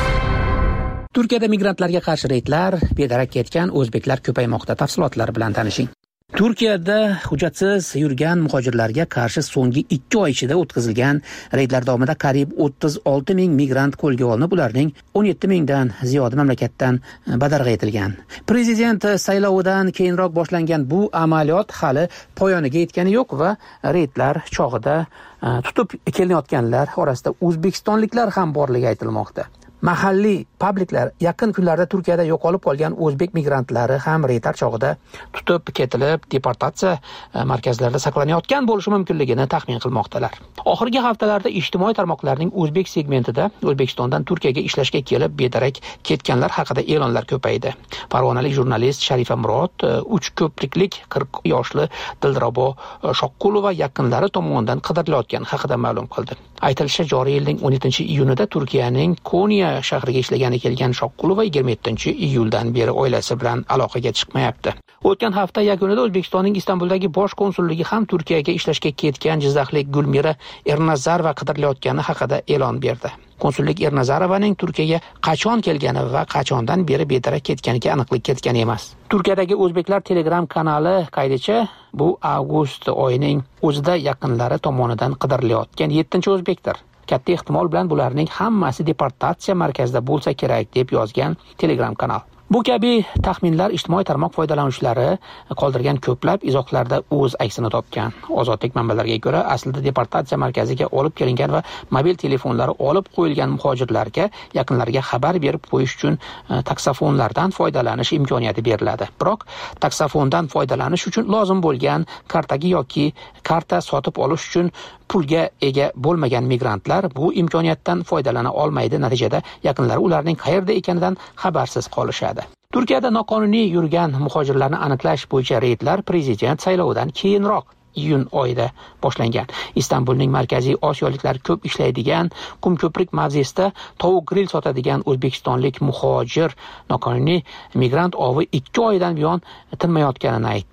Turkiyada migrantlarga qarshi reydlar, bedarak ketgan o'zbeklar ko'paymoqda. Tafsilotlar bilan tanishing. Turkiyada hujjatsiz yurgan muhojirlarga qarshi so'nggi 2 oy ichida o'tkazilgan reydlar davomida qariyb 36 ming migrant qo'lga olinib, ularning 17 mingdan ziyodi mamlakatdan badarg'a etilgan. Prezident saylovidan keyinroq boshlangan bu amaliyot hali poyoniga yetgani yo'q va reydlar chog'ida tutib kelinayotganlar orasida o'zbekistonliklar ham borligi aytilmoqda. Mahalliy publiklar yaqin kunlarda Turkiyada yo'qolib qolgan o'zbek migrantlari ham reydlar chog'ida tutib ketilib, deportatsiya markazlarida saqlanayotgan bo'lishi mumkinligini taxmin qilmoqdalar. Oxirgi haftalarda ijtimoiy tarmoqlarning o'zbek segmentida O'zbekistondan Turkiyaga ishlashga kelib bedarak ketganlar haqida e'lonlar ko'paydi. Farg'onalik jurnalist Sharifa Murod 3 ko'priklik 40 yoshli Dilrabo Shoqqulova yaqinlari tomonidan qidirilayotgani haqida ma'lum qildi. Aytilishicha, joriy yilning 17-iyunida Turkiyaning Konya shahriga ishlagani kelgan Shoqqulova 27-iyuldan beri oilasi bilan aloqaga chiqmayapti. O'tgan hafta yakunida O'zbekistonning Istanbuldagi bosh konsulligi ham Turkiyaga ishlashga ketgan jizzaxlik Gulmira Ernazarova qidirilayotgani haqida e'lon berdi. Konsullik Ernazarovaning Turkiyaga qachon kelgani va qachondan beri bedarak ketganiga aniqlik kiritgan emas. Turkiyadagi o'zbeklar Telegram kanali qaydicha, bu avgust oyining o'zida yaqinlari tomonidan qidirilayotgan 7-o'zbekdir. Katta ehtimol bilan bularning hammasi deportatsiya markazida bo'lsa kerak, deb yozgan Telegram kanal. Bu kabi taxminlar ijtimoiy tarmoq foydalanuvchilari qoldirgan ko'plab izohlarda o'z aksini topgan. Ozodlik manbalariga ko'ra, aslida deportatsiya markaziga olib kelingan va mobil telefonlari olib qo'yilgan muhojirlarga yaqinlariga xabar berib qo'yish uchun taksofonlardan foydalanish imkoniyati beriladi. Biroq taksofondan foydalanish uchun lozim bo'lgan kartaga yoki karta sotib olish uchun pulga ega bo'lmagan migrantlar bu imkoniyatdan foydalana olmaydi. Natijada yaqinlari ularning qayerda ekanidan xabarsiz qolishadi. Turkiyada noqonuniy yurgan muhojirlarni aniqlash bo'yicha reydlar prezident saylovidan keyinroq iyun oyida boshlangan. Istanbulning markaziy osiyoliklar ko'p ishlaydigan Qumko'prik mavzesida tovuq grill sotadigan o'zbekistonlik muhojir noqonuniy migrant ovi 2 oydan buyon tinmayotganini aytdi.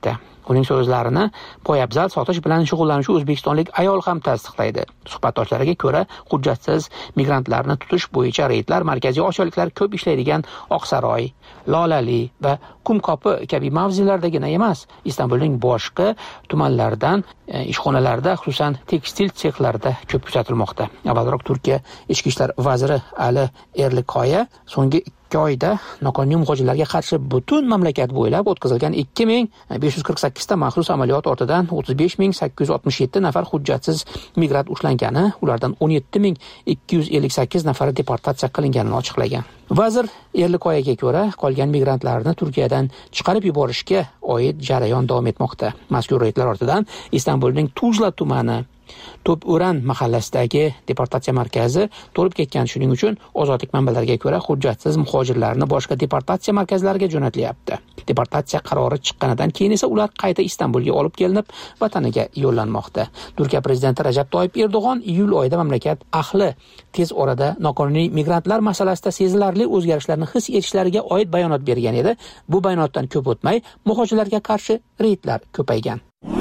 Uning so'zlarini poyabzal sotish bilan shug'ullanuvchi o'zbekistonlik ayol ham tasdiqlaydi. Suhbatdoshlariga ko'ra, hujjatsiz migrantlarni tutish bo'yicha reydlar Markaziy Osiyoliklar ko'p ishlaydigan Oqsaroy, Lolali va Qumqopi kabi mavzelardagina emas, Istanbulning boshqa tumanlaridan ishxonalarda, xususan tekstil sexlarida ko'p kuzatilmoqda. Avvalroq Turkiya ichki ishlar vaziri Ali Erlikoya so'nggi 2 oyda noqonuniy muhojirlarga qarshi butun mamlakat bo'ylab o'tkazilgan 2548 ta maxsus amaliyot ortidan 35867 nafar hujjatsiz migrant ushlangani, ulardan 17258 nafari deportatsiya qilinganini ochiqlagan. Vazir Erlikoyaga ko'ra, qolgan migrantlarni Turkiyadan chiqarib yuborishga oid jarayon davom etmoqda. Mazkur reydlar ortidan Istanbulning Tuzla tumani To'p'uran mahallasidagi deportatsiya markazi to'lib ketgan. Shuning uchun ozodlik manbalariga ko'ra hujjatsiz muhojirlarni boshqa deportatsiya markazlariga jo'natilyapti. Deportatsiya qarori chiqqanidan keyin esa ular qayta Istanbulga olib kelinib, vataniga yo'llanmoqda. Turkiya prezidenti Rajab Toyyib Erdo'g'on iyul oyida mamlakat ahli tez orada noqonuniy migrantlar masalasida sezilarli o'zgarishlarni his etishlariga oid bayonot bergan edi. Bu bayonotdan ko'p o'tmay muhojirlarga qarshi reydlar ko'paygan.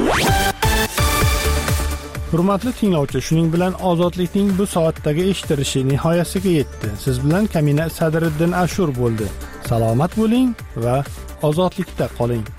Hurmatli tinglovchi, shuning bilan ozodlikning bu soatdagi eshittirishi nihoyasiga yetdi. Siz bilan Kamina Sadriddin Ashur bo'ldi. Salomat bo'ling va ozodlikda qoling.